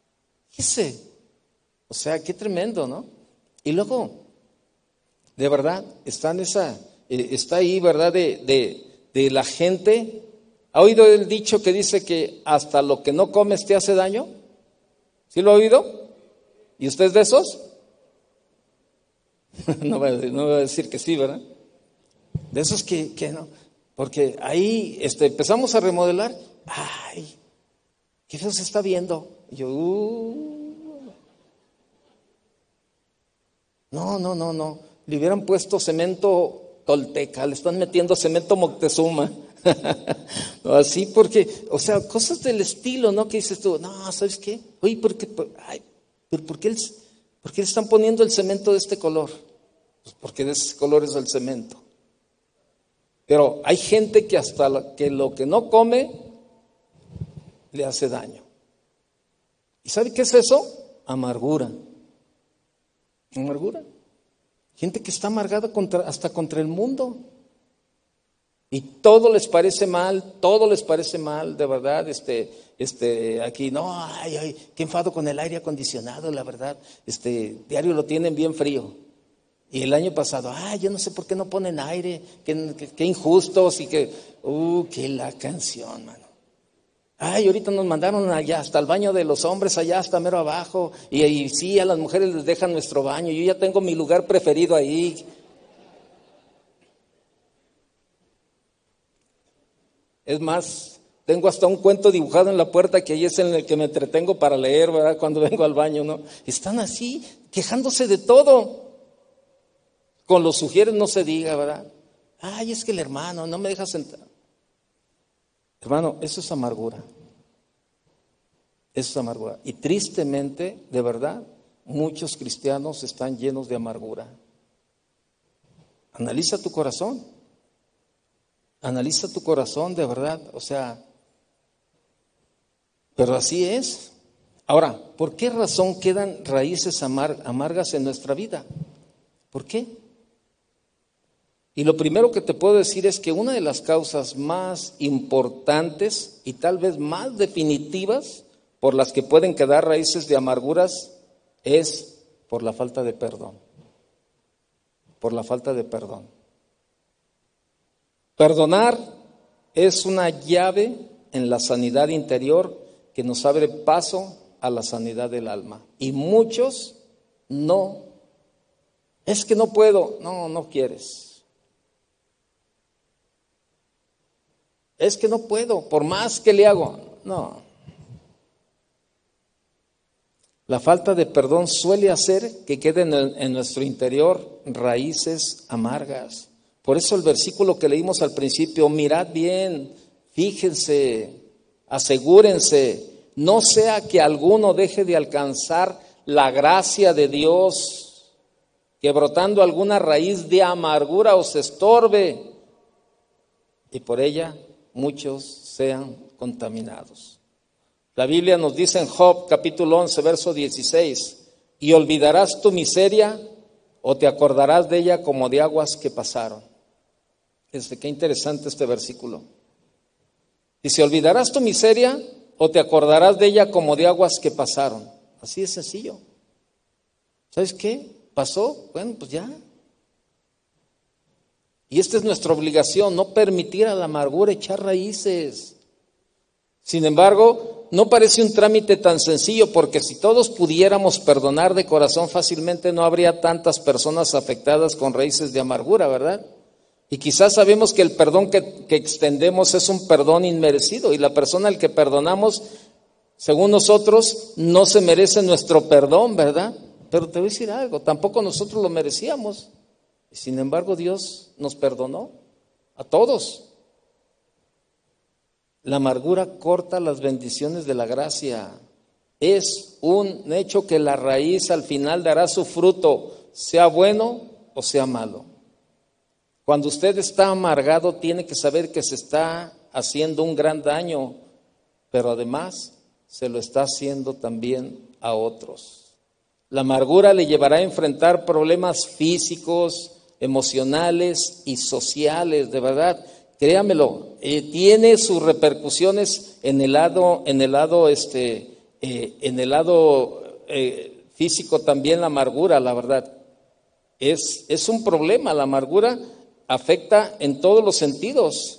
O sea, qué tremendo, ¿no? Y luego, de verdad, está ahí, ¿verdad? De la gente. ¿Ha oído el dicho que dice que hasta lo que no comes te hace daño? ¿Sí lo ha oído? ¿Y usted es de esos? No voy a decir que sí, ¿verdad? De esos que no. Porque ahí empezamos a remodelar. ¡Ay! ¿Qué feo se está viendo? Y yo, No. Le hubieran puesto cemento tolteca, le están metiendo cemento Moctezuma. No, así porque, o sea, cosas del estilo, ¿no? Que dices tú, no, ¿sabes qué? Oye, pero ¿por qué le están poniendo el cemento de este color? Pues porque de ese color es el cemento. Pero hay gente que hasta lo que no come le hace daño. ¿Y sabe qué es eso? Amargura. Gente que está amargada hasta contra el mundo. Y todo les parece mal, de verdad. Aquí, no, ay, qué enfado con el aire acondicionado, la verdad. Diario lo tienen bien frío. Y el año pasado, yo no sé por qué no ponen aire, qué injustos y qué la canción, mano. Ahorita nos mandaron allá hasta el baño de los hombres, allá hasta mero abajo, y sí, a las mujeres les dejan nuestro baño, yo ya tengo mi lugar preferido ahí. Es más, tengo hasta un cuento dibujado en la puerta que ahí es en el que me entretengo para leer, ¿verdad? Cuando vengo al baño, ¿no? Están así, quejándose de todo. Con los sugieres no se diga, ¿verdad? Es que el hermano no me deja sentar. Hermano, eso es amargura. Eso es amargura. Y tristemente, de verdad, muchos cristianos están llenos de amargura. Analiza tu corazón. Analiza tu corazón, de verdad. O sea, Pero así es. Ahora, ¿por qué razón quedan raíces amargas en nuestra vida? ¿Por qué? Y lo primero que te puedo decir es que una de las causas más importantes y tal vez más definitivas por las que pueden quedar raíces de amarguras es por la falta de perdón. Por la falta de perdón. Perdonar es una llave en la sanidad interior que nos abre paso a la sanidad del alma. Y muchos no. Es que no puedo. No quieres. Es que no puedo, por más que le hago. No. La falta de perdón suele hacer que queden en nuestro interior raíces amargas. Por eso el versículo que leímos al principio, mirad bien, fíjense, asegúrense, no sea que alguno deje de alcanzar la gracia de Dios, que brotando alguna raíz de amargura os estorbe y por ella muchos sean contaminados. La Biblia nos dice en Job capítulo 11, verso 16, y olvidarás tu miseria o te acordarás de ella como de aguas que pasaron. Qué interesante este versículo. Dice, olvidarás tu miseria o te acordarás de ella como de aguas que pasaron. Así de sencillo. ¿Sabes qué? ¿Pasó? Bueno, pues ya. Y esta es nuestra obligación, no permitir a la amargura echar raíces. Sin embargo, no parece un trámite tan sencillo, porque si todos pudiéramos perdonar de corazón fácilmente, no habría tantas personas afectadas con raíces de amargura, ¿verdad? Y quizás sabemos que el perdón que extendemos es un perdón inmerecido, y la persona al que perdonamos, según nosotros, no se merece nuestro perdón, ¿verdad? Pero te voy a decir algo, tampoco nosotros lo merecíamos. Sin embargo, Dios nos perdonó a todos. La amargura corta las bendiciones de la gracia. Es un hecho que la raíz al final dará su fruto, sea bueno o sea malo. Cuando usted está amargado, tiene que saber que se está haciendo un gran daño, pero además se lo está haciendo también a otros. La amargura le llevará a enfrentar problemas físicos, emocionales y sociales, de verdad. Créamelo, tiene sus repercusiones en el lado físico también la amargura, la verdad. Es un problema, la amargura afecta en todos los sentidos,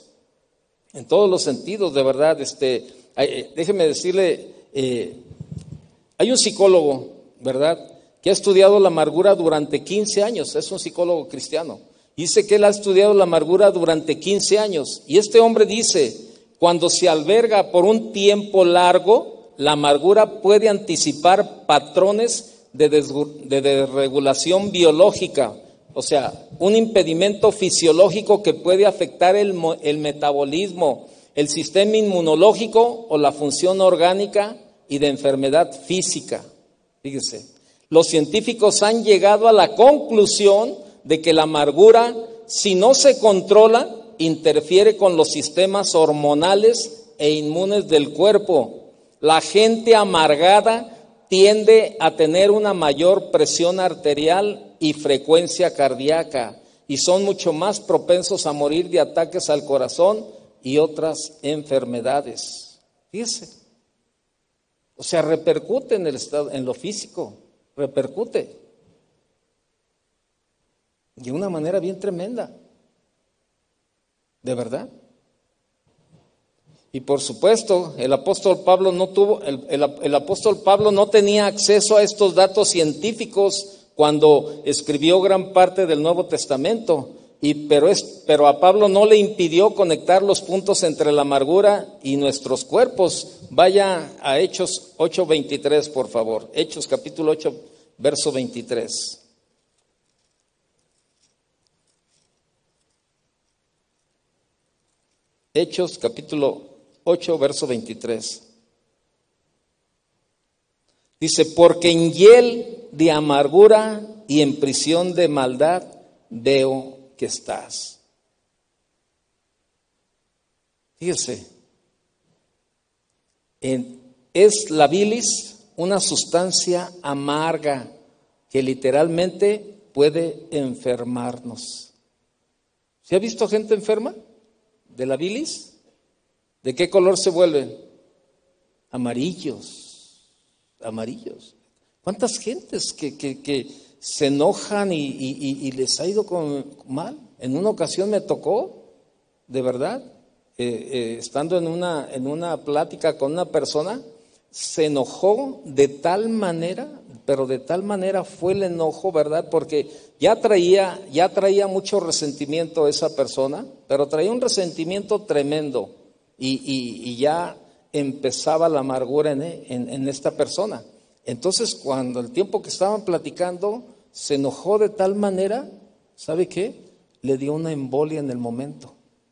de verdad. Déjeme decirle, hay un psicólogo, ¿verdad?, que ha estudiado la amargura durante 15 años, es un psicólogo cristiano. Dice que él ha estudiado la amargura durante 15 años. Y este hombre dice, cuando se alberga por un tiempo largo, la amargura puede anticipar patrones de desregulación biológica. O sea, un impedimento fisiológico que puede afectar el metabolismo, el sistema inmunológico o la función orgánica y de enfermedad física. Fíjese, los científicos han llegado a la conclusión de que la amargura, si no se controla, interfiere con los sistemas hormonales e inmunes del cuerpo. La gente amargada tiende a tener una mayor presión arterial y frecuencia cardíaca, y son mucho más propensos a morir de ataques al corazón y otras enfermedades. Fíjese. O sea, repercute en el estado, en lo físico, repercute. De una manera bien tremenda, de verdad. Y por supuesto, el apóstol Pablo el apóstol Pablo no tenía acceso a estos datos científicos cuando escribió gran parte del Nuevo Testamento. Pero a Pablo no le impidió conectar los puntos entre la amargura y nuestros cuerpos. Vaya a Hechos 8:23, por favor. Hechos capítulo 8, verso 23. Hechos capítulo 8, verso 23. Dice, porque en hiel de amargura y en prisión de maldad veo que estás. Fíjese, en es la bilis una sustancia amarga que literalmente puede enfermarnos. ¿Se ha visto gente enferma de la bilis? ¿De qué color se vuelven? Amarillos. ¿Cuántas gentes que se enojan y les ha ido mal? En una ocasión me tocó, de verdad, estando en una plática con una persona, se enojó de tal manera, pero de tal manera fue el enojo, ¿verdad? Porque ya traía mucho resentimiento esa persona, pero traía un resentimiento tremendo y ya empezaba la amargura en esta persona. Entonces, cuando el tiempo que estaban platicando, se enojó de tal manera, ¿sabe qué? Le dio una embolia en el momento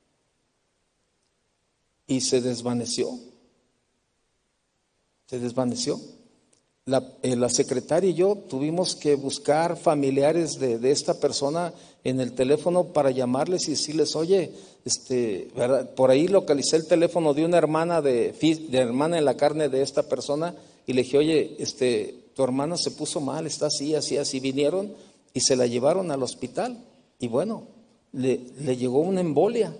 y se desvaneció. La secretaria y yo tuvimos que buscar familiares de esta persona en el teléfono para llamarles y decirles, oye, ¿verdad? Por ahí localicé el teléfono de una hermana de hermana en la carne de esta persona y le dije, oye, tu hermana se puso mal, está así, así, así. Vinieron y se la llevaron al hospital y bueno, le llegó una embolia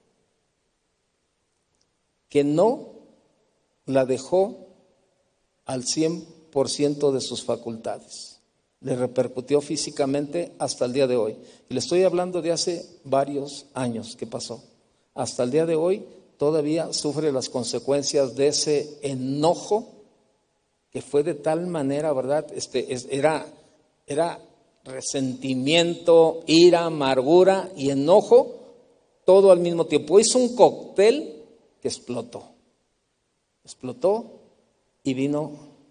que no la dejó al 100% de sus facultades. Le repercutió físicamente hasta el día de hoy. Y le estoy hablando de hace varios años que pasó. Hasta el día de hoy todavía sufre las consecuencias de ese enojo que fue de tal manera, ¿verdad? Era resentimiento, ira, amargura y enojo, todo al mismo tiempo. Hizo un cóctel que explotó y vino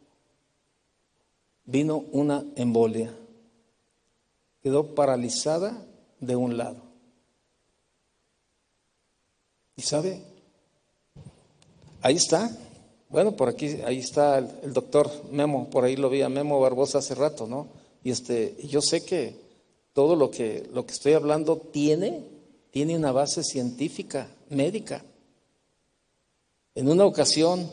una embolia. Quedó paralizada de un lado. ¿Y sabe? Ahí está. Bueno, por aquí, ahí está el doctor Memo, por ahí lo vi a Memo Barbosa hace rato, ¿no? Y yo sé que todo lo que estoy hablando tiene una base científica, médica. En una ocasión,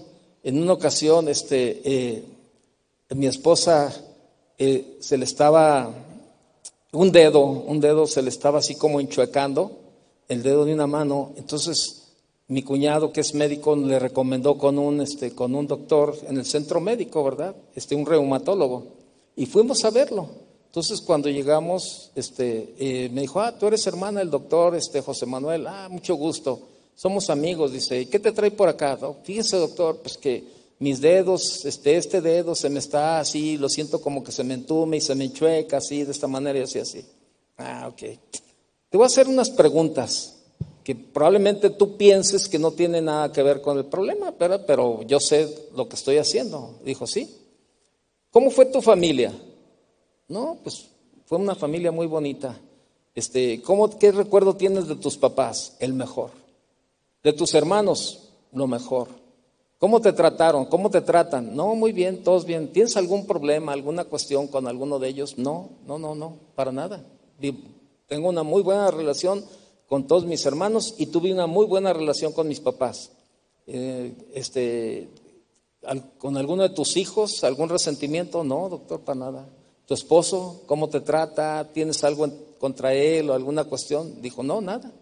mi esposa se le estaba, un dedo se le estaba así como enchuecando, el dedo de una mano. Entonces mi cuñado, que es médico, le recomendó con un doctor en el centro médico, ¿verdad? Un reumatólogo. Y fuimos a verlo. Entonces cuando llegamos, me dijo, tú eres hermana del doctor José Manuel. Mucho gusto. Somos amigos, dice. ¿Y qué te trae por acá? No, fíjese, doctor, pues que mis dedos, este dedo se me está así, lo siento como que se me entume y se me enchueca así, de esta manera y así. Ok. Te voy a hacer unas preguntas que probablemente tú pienses que no tiene nada que ver con el problema, pero yo sé lo que estoy haciendo. Dijo, sí. ¿Cómo fue tu familia? No, pues fue una familia muy bonita. ¿Qué recuerdo tienes de tus papás? El mejor. De tus hermanos, lo mejor. ¿Cómo te trataron? ¿Cómo te tratan? No, muy bien, todos bien. ¿Tienes algún problema, alguna cuestión con alguno de ellos? No, para nada. Tengo una muy buena relación con todos mis hermanos y tuve una muy buena relación con mis papás. ¿Con alguno de tus hijos algún resentimiento? No, doctor, para nada. ¿Tu esposo cómo te trata? ¿Tienes algo contra él o alguna cuestión? Dijo, no, nada.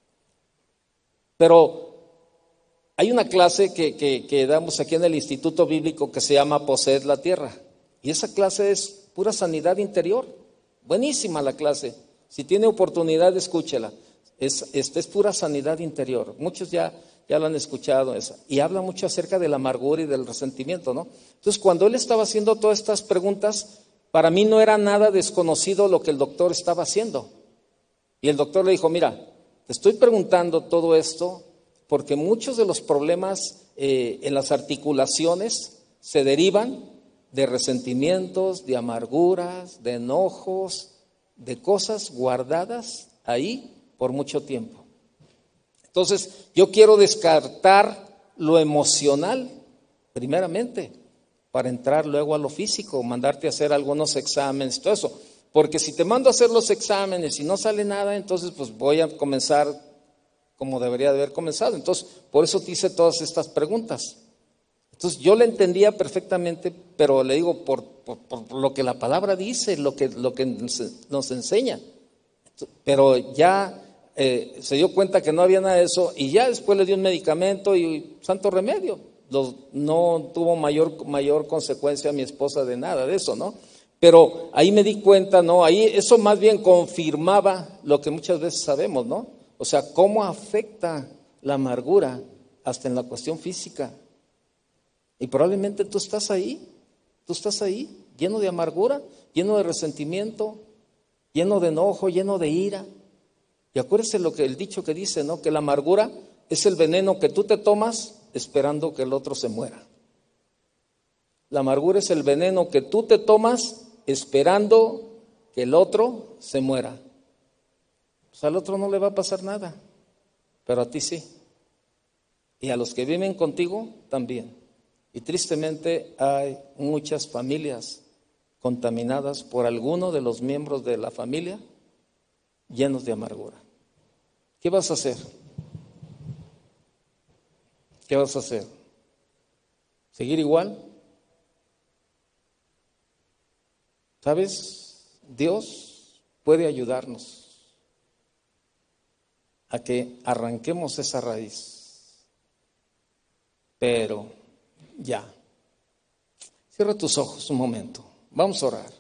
Pero hay una clase que damos aquí en el Instituto Bíblico que se llama Poseed la Tierra. Y esa clase es pura sanidad interior. Buenísima la clase. Si tiene oportunidad, escúchela. Es pura sanidad interior. Muchos ya lo han escuchado esa. Y habla mucho acerca de la amargura y del resentimiento, ¿no? Entonces, cuando él estaba haciendo todas estas preguntas, para mí no era nada desconocido lo que el doctor estaba haciendo. Y el doctor le dijo, mira, te estoy preguntando todo esto porque muchos de los problemas en las articulaciones se derivan de resentimientos, de amarguras, de enojos, de cosas guardadas ahí por mucho tiempo. Entonces, yo quiero descartar lo emocional, primeramente, para entrar luego a lo físico, mandarte a hacer algunos exámenes, todo eso. Porque si te mando a hacer los exámenes y no sale nada, entonces pues voy a comenzar como debería de haber comenzado. Entonces, por eso te hice todas estas preguntas. Entonces yo le entendía perfectamente, pero le digo por lo que la palabra dice, lo que nos enseña. Pero ya se dio cuenta que no había nada de eso y ya después le dio un medicamento y santo remedio. No tuvo mayor consecuencia a mi esposa de nada de eso, ¿no? Pero ahí me di cuenta, ¿no? Ahí eso más bien confirmaba lo que muchas veces sabemos, ¿no? O sea, cómo afecta la amargura hasta en la cuestión física. Y probablemente tú estás ahí, lleno de amargura, lleno de resentimiento, lleno de enojo, lleno de ira. Y acuérdese el dicho que dice, ¿no? Que la amargura es el veneno que tú te tomas esperando que el otro se muera. La amargura es el veneno que tú te tomas esperando que el otro se muera. Pues al otro no le va a pasar nada, pero a ti sí. Y a los que viven contigo también. Y tristemente hay muchas familias contaminadas por alguno de los miembros de la familia llenos de amargura. ¿Qué vas a hacer? ¿Qué vas a hacer? ¿Seguir igual? ¿Sabes? Dios puede ayudarnos a que arranquemos esa raíz. Pero ya. Cierra tus ojos un momento. Vamos a orar.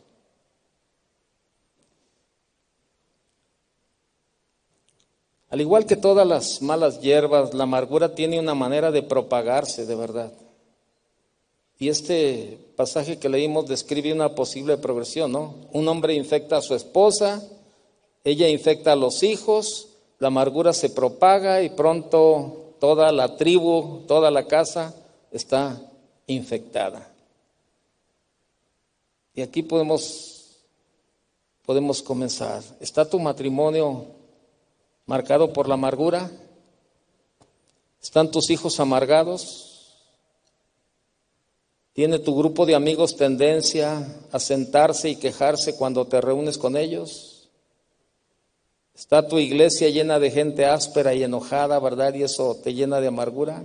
Al igual que todas las malas hierbas, la amargura tiene una manera de propagarse, de verdad. Y este pasaje que leímos describe una posible progresión, ¿no? Un hombre infecta a su esposa, ella infecta a los hijos, la amargura se propaga y pronto toda la tribu, toda la casa está infectada. Y aquí podemos comenzar. ¿Está tu matrimonio marcado por la amargura? ¿Están tus hijos amargados? ¿Tiene tu grupo de amigos tendencia a sentarse y quejarse cuando te reúnes con ellos? ¿Está tu iglesia llena de gente áspera y enojada, verdad? ¿Y eso te llena de amargura?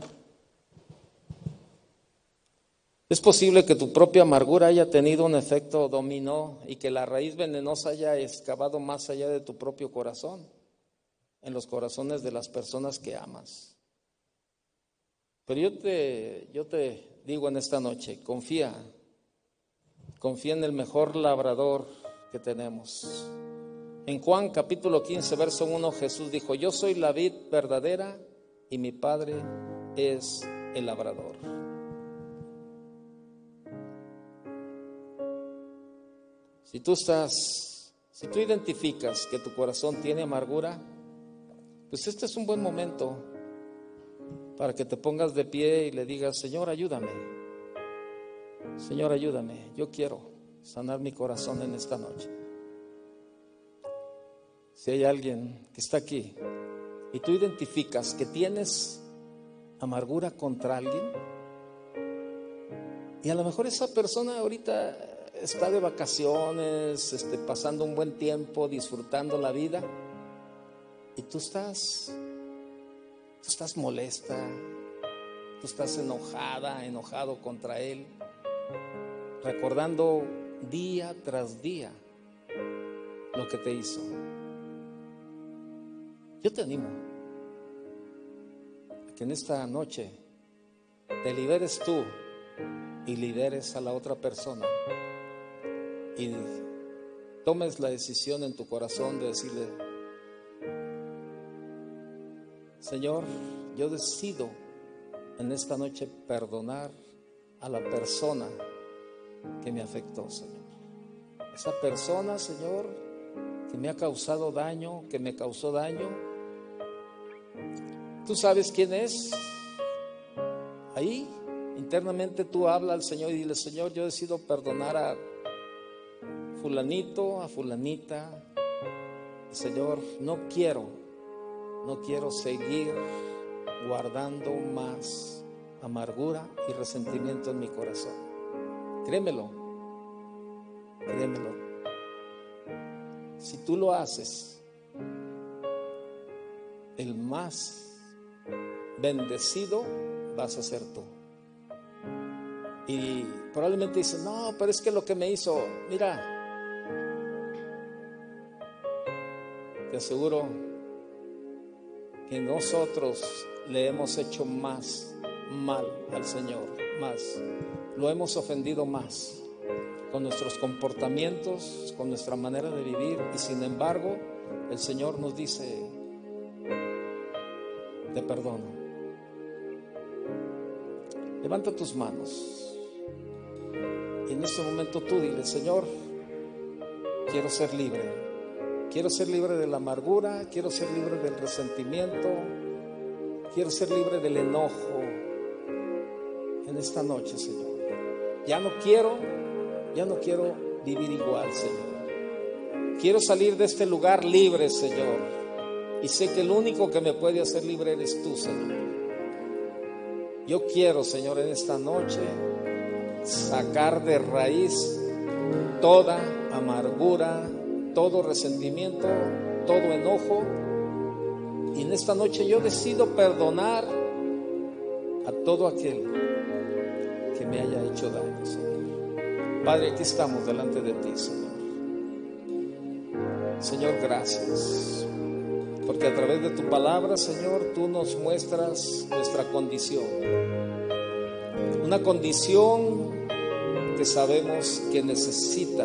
Es posible que tu propia amargura haya tenido un efecto dominó y que la raíz venenosa haya excavado más allá de tu propio corazón, en los corazones de las personas que amas. Pero yo te digo en esta noche, confía en el mejor labrador que tenemos. En Juan capítulo 15, verso 1, Jesús dijo: yo soy la vid verdadera y mi Padre es el labrador. Si tú identificas que tu corazón tiene amargura, pues este es un buen momento para que te pongas de pie y le digas: Señor, ayúdame. Señor, ayúdame. Yo quiero sanar mi corazón en esta noche. Si hay alguien que está aquí y tú identificas que tienes amargura contra alguien, y a lo mejor esa persona ahorita está de vacaciones, pasando un buen tiempo, disfrutando la vida, y tú estás molesta, tú estás enojado contra él, recordando día tras día lo que te hizo. Yo te animo a que en esta noche te liberes tú y liberes a la otra persona y tomes la decisión en tu corazón de decirle: Señor, yo decido en esta noche perdonar a la persona que me afectó, Señor. Esa persona, Señor, que me ha causado daño, que me causó daño. Tú sabes quién es. Ahí, internamente tú habla al Señor y dile: Señor, yo decido perdonar a fulanito, a fulanita. Señor, no quiero seguir guardando más amargura y resentimiento en mi corazón. Créemelo. Si tú lo haces, el más bendecido vas a ser tú. Y probablemente dicen, no, pero es que lo que me hizo, mira, te aseguro que nosotros le hemos hecho más mal al Señor, más, lo hemos ofendido más con nuestros comportamientos, con nuestra manera de vivir, y sin embargo el Señor nos dice, te perdono. Levanta tus manos y en este momento tú dile, Señor, quiero ser libre. Quiero ser libre de la amargura, quiero ser libre del resentimiento, quiero ser libre del enojo en esta noche, Señor. Ya no quiero vivir igual, Señor. Quiero salir de este lugar libre, Señor. Y sé que el único que me puede hacer libre eres tú, Señor. Yo quiero, Señor, en esta noche sacar de raíz toda amargura, todo resentimiento, todo enojo. Y en esta noche yo decido perdonar a todo aquel que me haya hecho daño, Señor. Padre, aquí estamos delante de ti, Señor. Señor, gracias, porque a través de tu palabra, Señor, tú nos muestras nuestra condición. Una condición que sabemos que necesita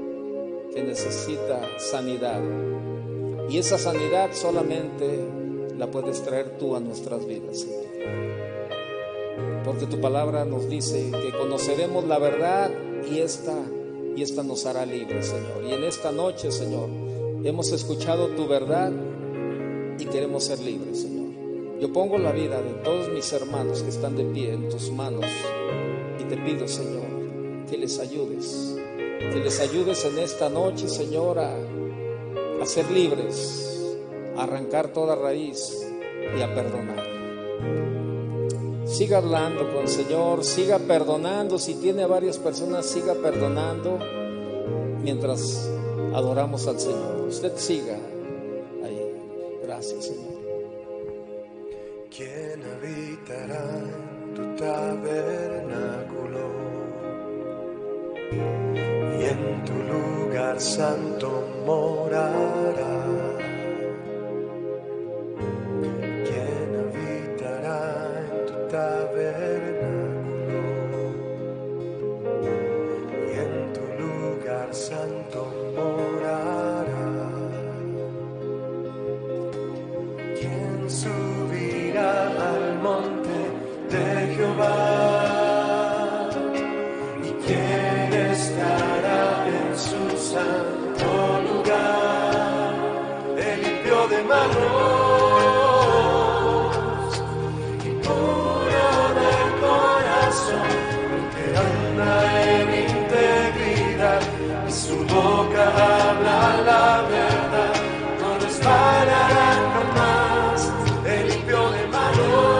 sanidad. Y esa sanidad solamente la puedes traer tú a nuestras vidas, Señor. Porque tu palabra nos dice que conoceremos la verdad y esta nos hará libres, Señor. Y en esta noche, Señor, hemos escuchado tu verdad y queremos ser libres, Señor. Yo pongo la vida de todos mis hermanos que están de pie en tus manos y te pido, Señor, que les ayudes en esta noche, Señor, a ser libres, a arrancar toda raíz y a perdonar. Siga hablando con el Señor, siga perdonando. Si tiene a varias personas, siga perdonando mientras adoramos al Señor. Usted siga ahí. Gracias, Señor. ¿Quién habitará en tu tabernáculo? Y en tu lugar santo morará. ¿Quién habitará en tu tabernáculo? Y en tu lugar santo morará. ¿Quién subirá al monte de Jehová? Estará en su santo lugar, el limpio de manos y puro de corazón, el que anda en integridad y su boca habla la verdad, no resbalará jamás, el limpio de manos.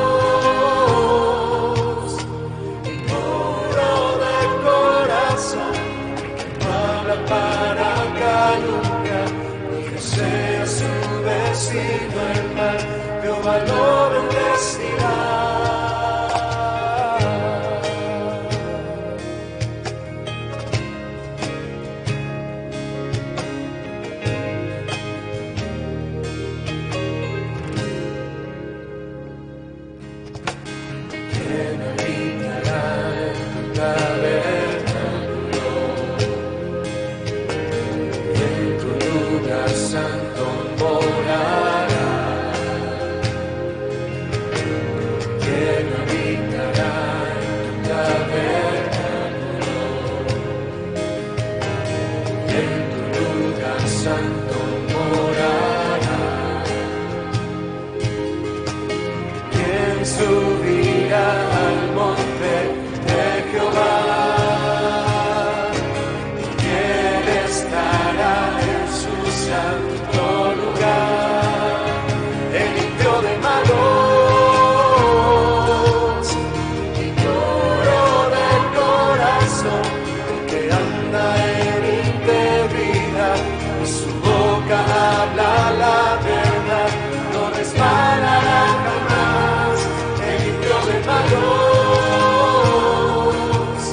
Para calumniar, ni que sea su vecino el mal, Jehová lo bendecirá. ¿Quién habitará en tu tabernáculo? Santo morará. ¿Quién habitará en tu tabernáculo? Y en tu lugar santo morará. ¿Quién subirá al monte de Jehová? ¿Y quién estará en su santo lugar, el limpio de manos y puro de corazón, el que anda en integridad y su boca habla la verdad, no resbalará jamás, el limpio de manos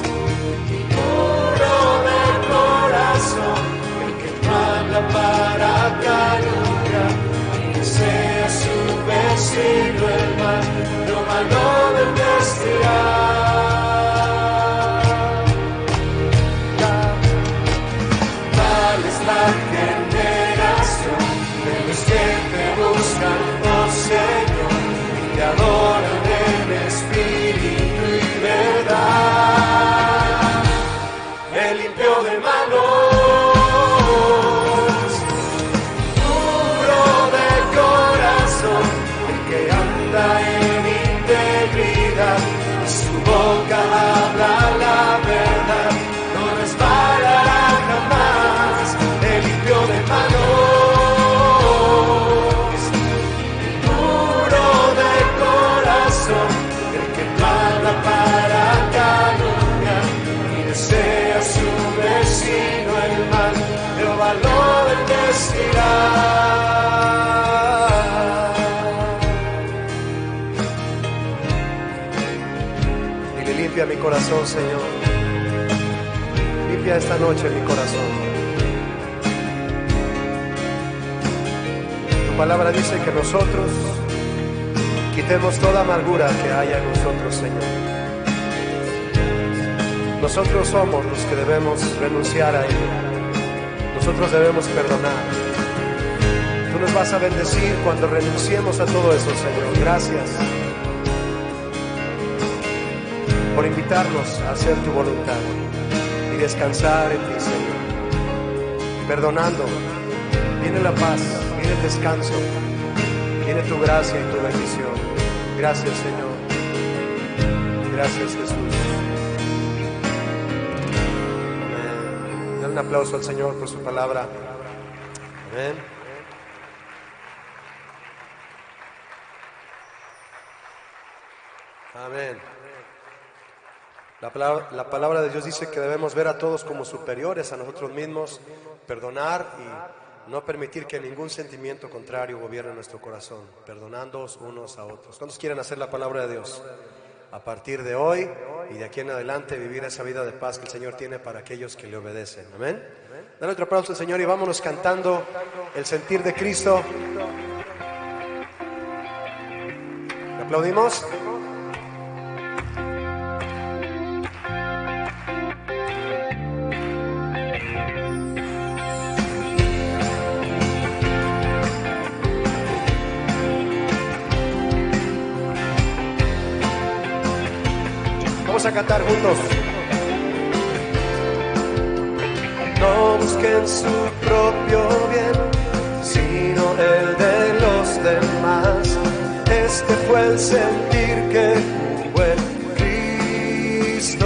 valor vestirá. Dile, limpia mi corazón, Señor. Limpia esta noche mi corazón. Tu palabra dice que nosotros quitemos toda amargura que haya en nosotros, Señor. Nosotros somos los que debemos renunciar a ello. Nosotros debemos perdonar. Tú nos vas a bendecir cuando renunciemos a todo eso, Señor. Gracias por invitarnos a hacer tu voluntad y descansar en ti, Señor. Perdonando, viene la paz, viene el descanso, viene tu gracia y tu bendición. Gracias, Señor. Gracias, Jesús. Amén. Dale un aplauso al Señor por su palabra. Amén. Amén. La palabra de Dios dice que debemos ver a todos como superiores a nosotros mismos, perdonar y no permitir que ningún sentimiento contrario gobierne nuestro corazón, perdonándonos unos a otros. ¿Cuántos quieren hacer la palabra de Dios? A partir de hoy y de aquí en adelante vivir esa vida de paz que el Señor tiene para aquellos que le obedecen. Amén. Dale otro aplauso al Señor y vámonos cantando el sentir de Cristo. ¿Le aplaudimos? Vamos a cantar juntos. No busquen su propio bien, sino el de los demás. Este fue el sentir que hubo en Cristo.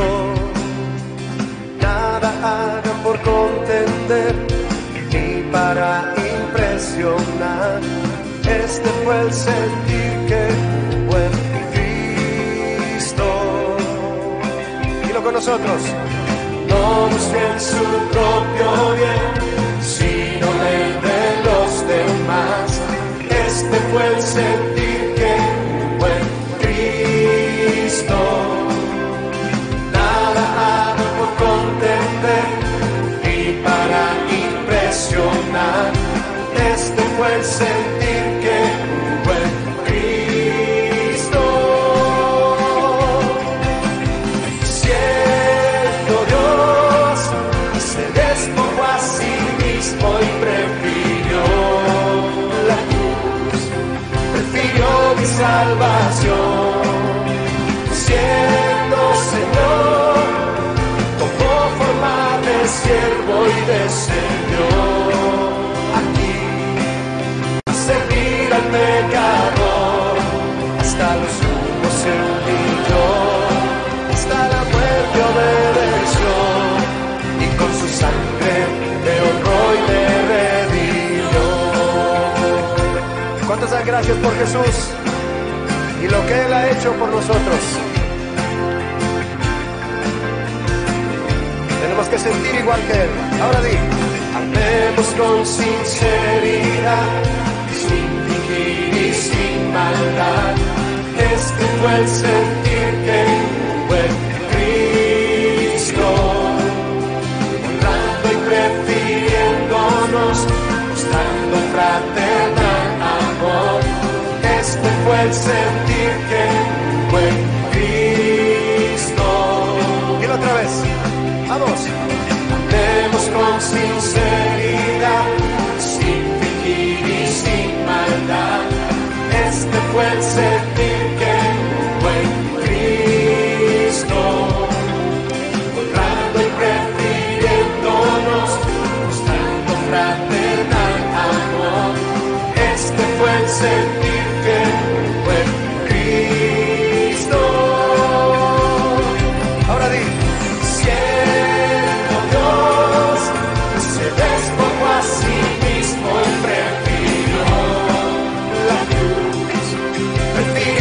Nada hagan por contender ni para impresionar. Este fue el sentir que hubo en Cristo. Con nosotros, no busquen su propio bien, sino el de los demás. Este fue el sentir que hubo en Cristo. Nada hagan por contender ni para impresionar. Este fue el sentir que hubo en Cristo. Hoy prefirió la cruz, prefirió mi salvación. Siendo Señor, tomó forma de siervo y descendió aquí a servir al pecador. Hasta los sumos se humilló, hasta la muerte obedeció y con su sangre me honró y me redimió. ¿Cuántas dan gracias por Jesús y lo que Él ha hecho por nosotros? Tenemos que sentir igual que Él. Ahora di, amemos con sinceridad, sin fingir y sin maldad. Este fue el sentir que hubo en Cristo. Prefiriéndonos, mostrando fraternal amor. Este fue el sentir que hubo en Cristo. Y otra vez, vamos. Amemos con sinceridad, sin fingir y sin maldad. Este fue el sentir que hubo en Cristo. Honrando y prefiriéndonos, fraternal amor. Este fue el sentir que hubo en Cristo. Ahora di, siendo Dios, se despojó a sí mismo y prefirió la cruz, prefirió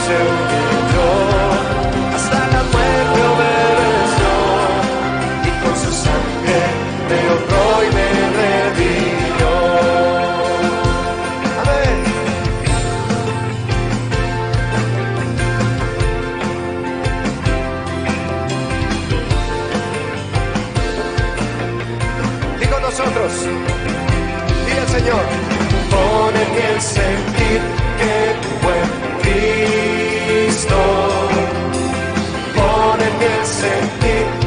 se humilló, hasta la muerte obedeció, y con su sangre me honró y me redimió. Amén. Y con nosotros, dile al Señor, pon en mí el sentir que tuvo en Cristo, pon en mí el sentir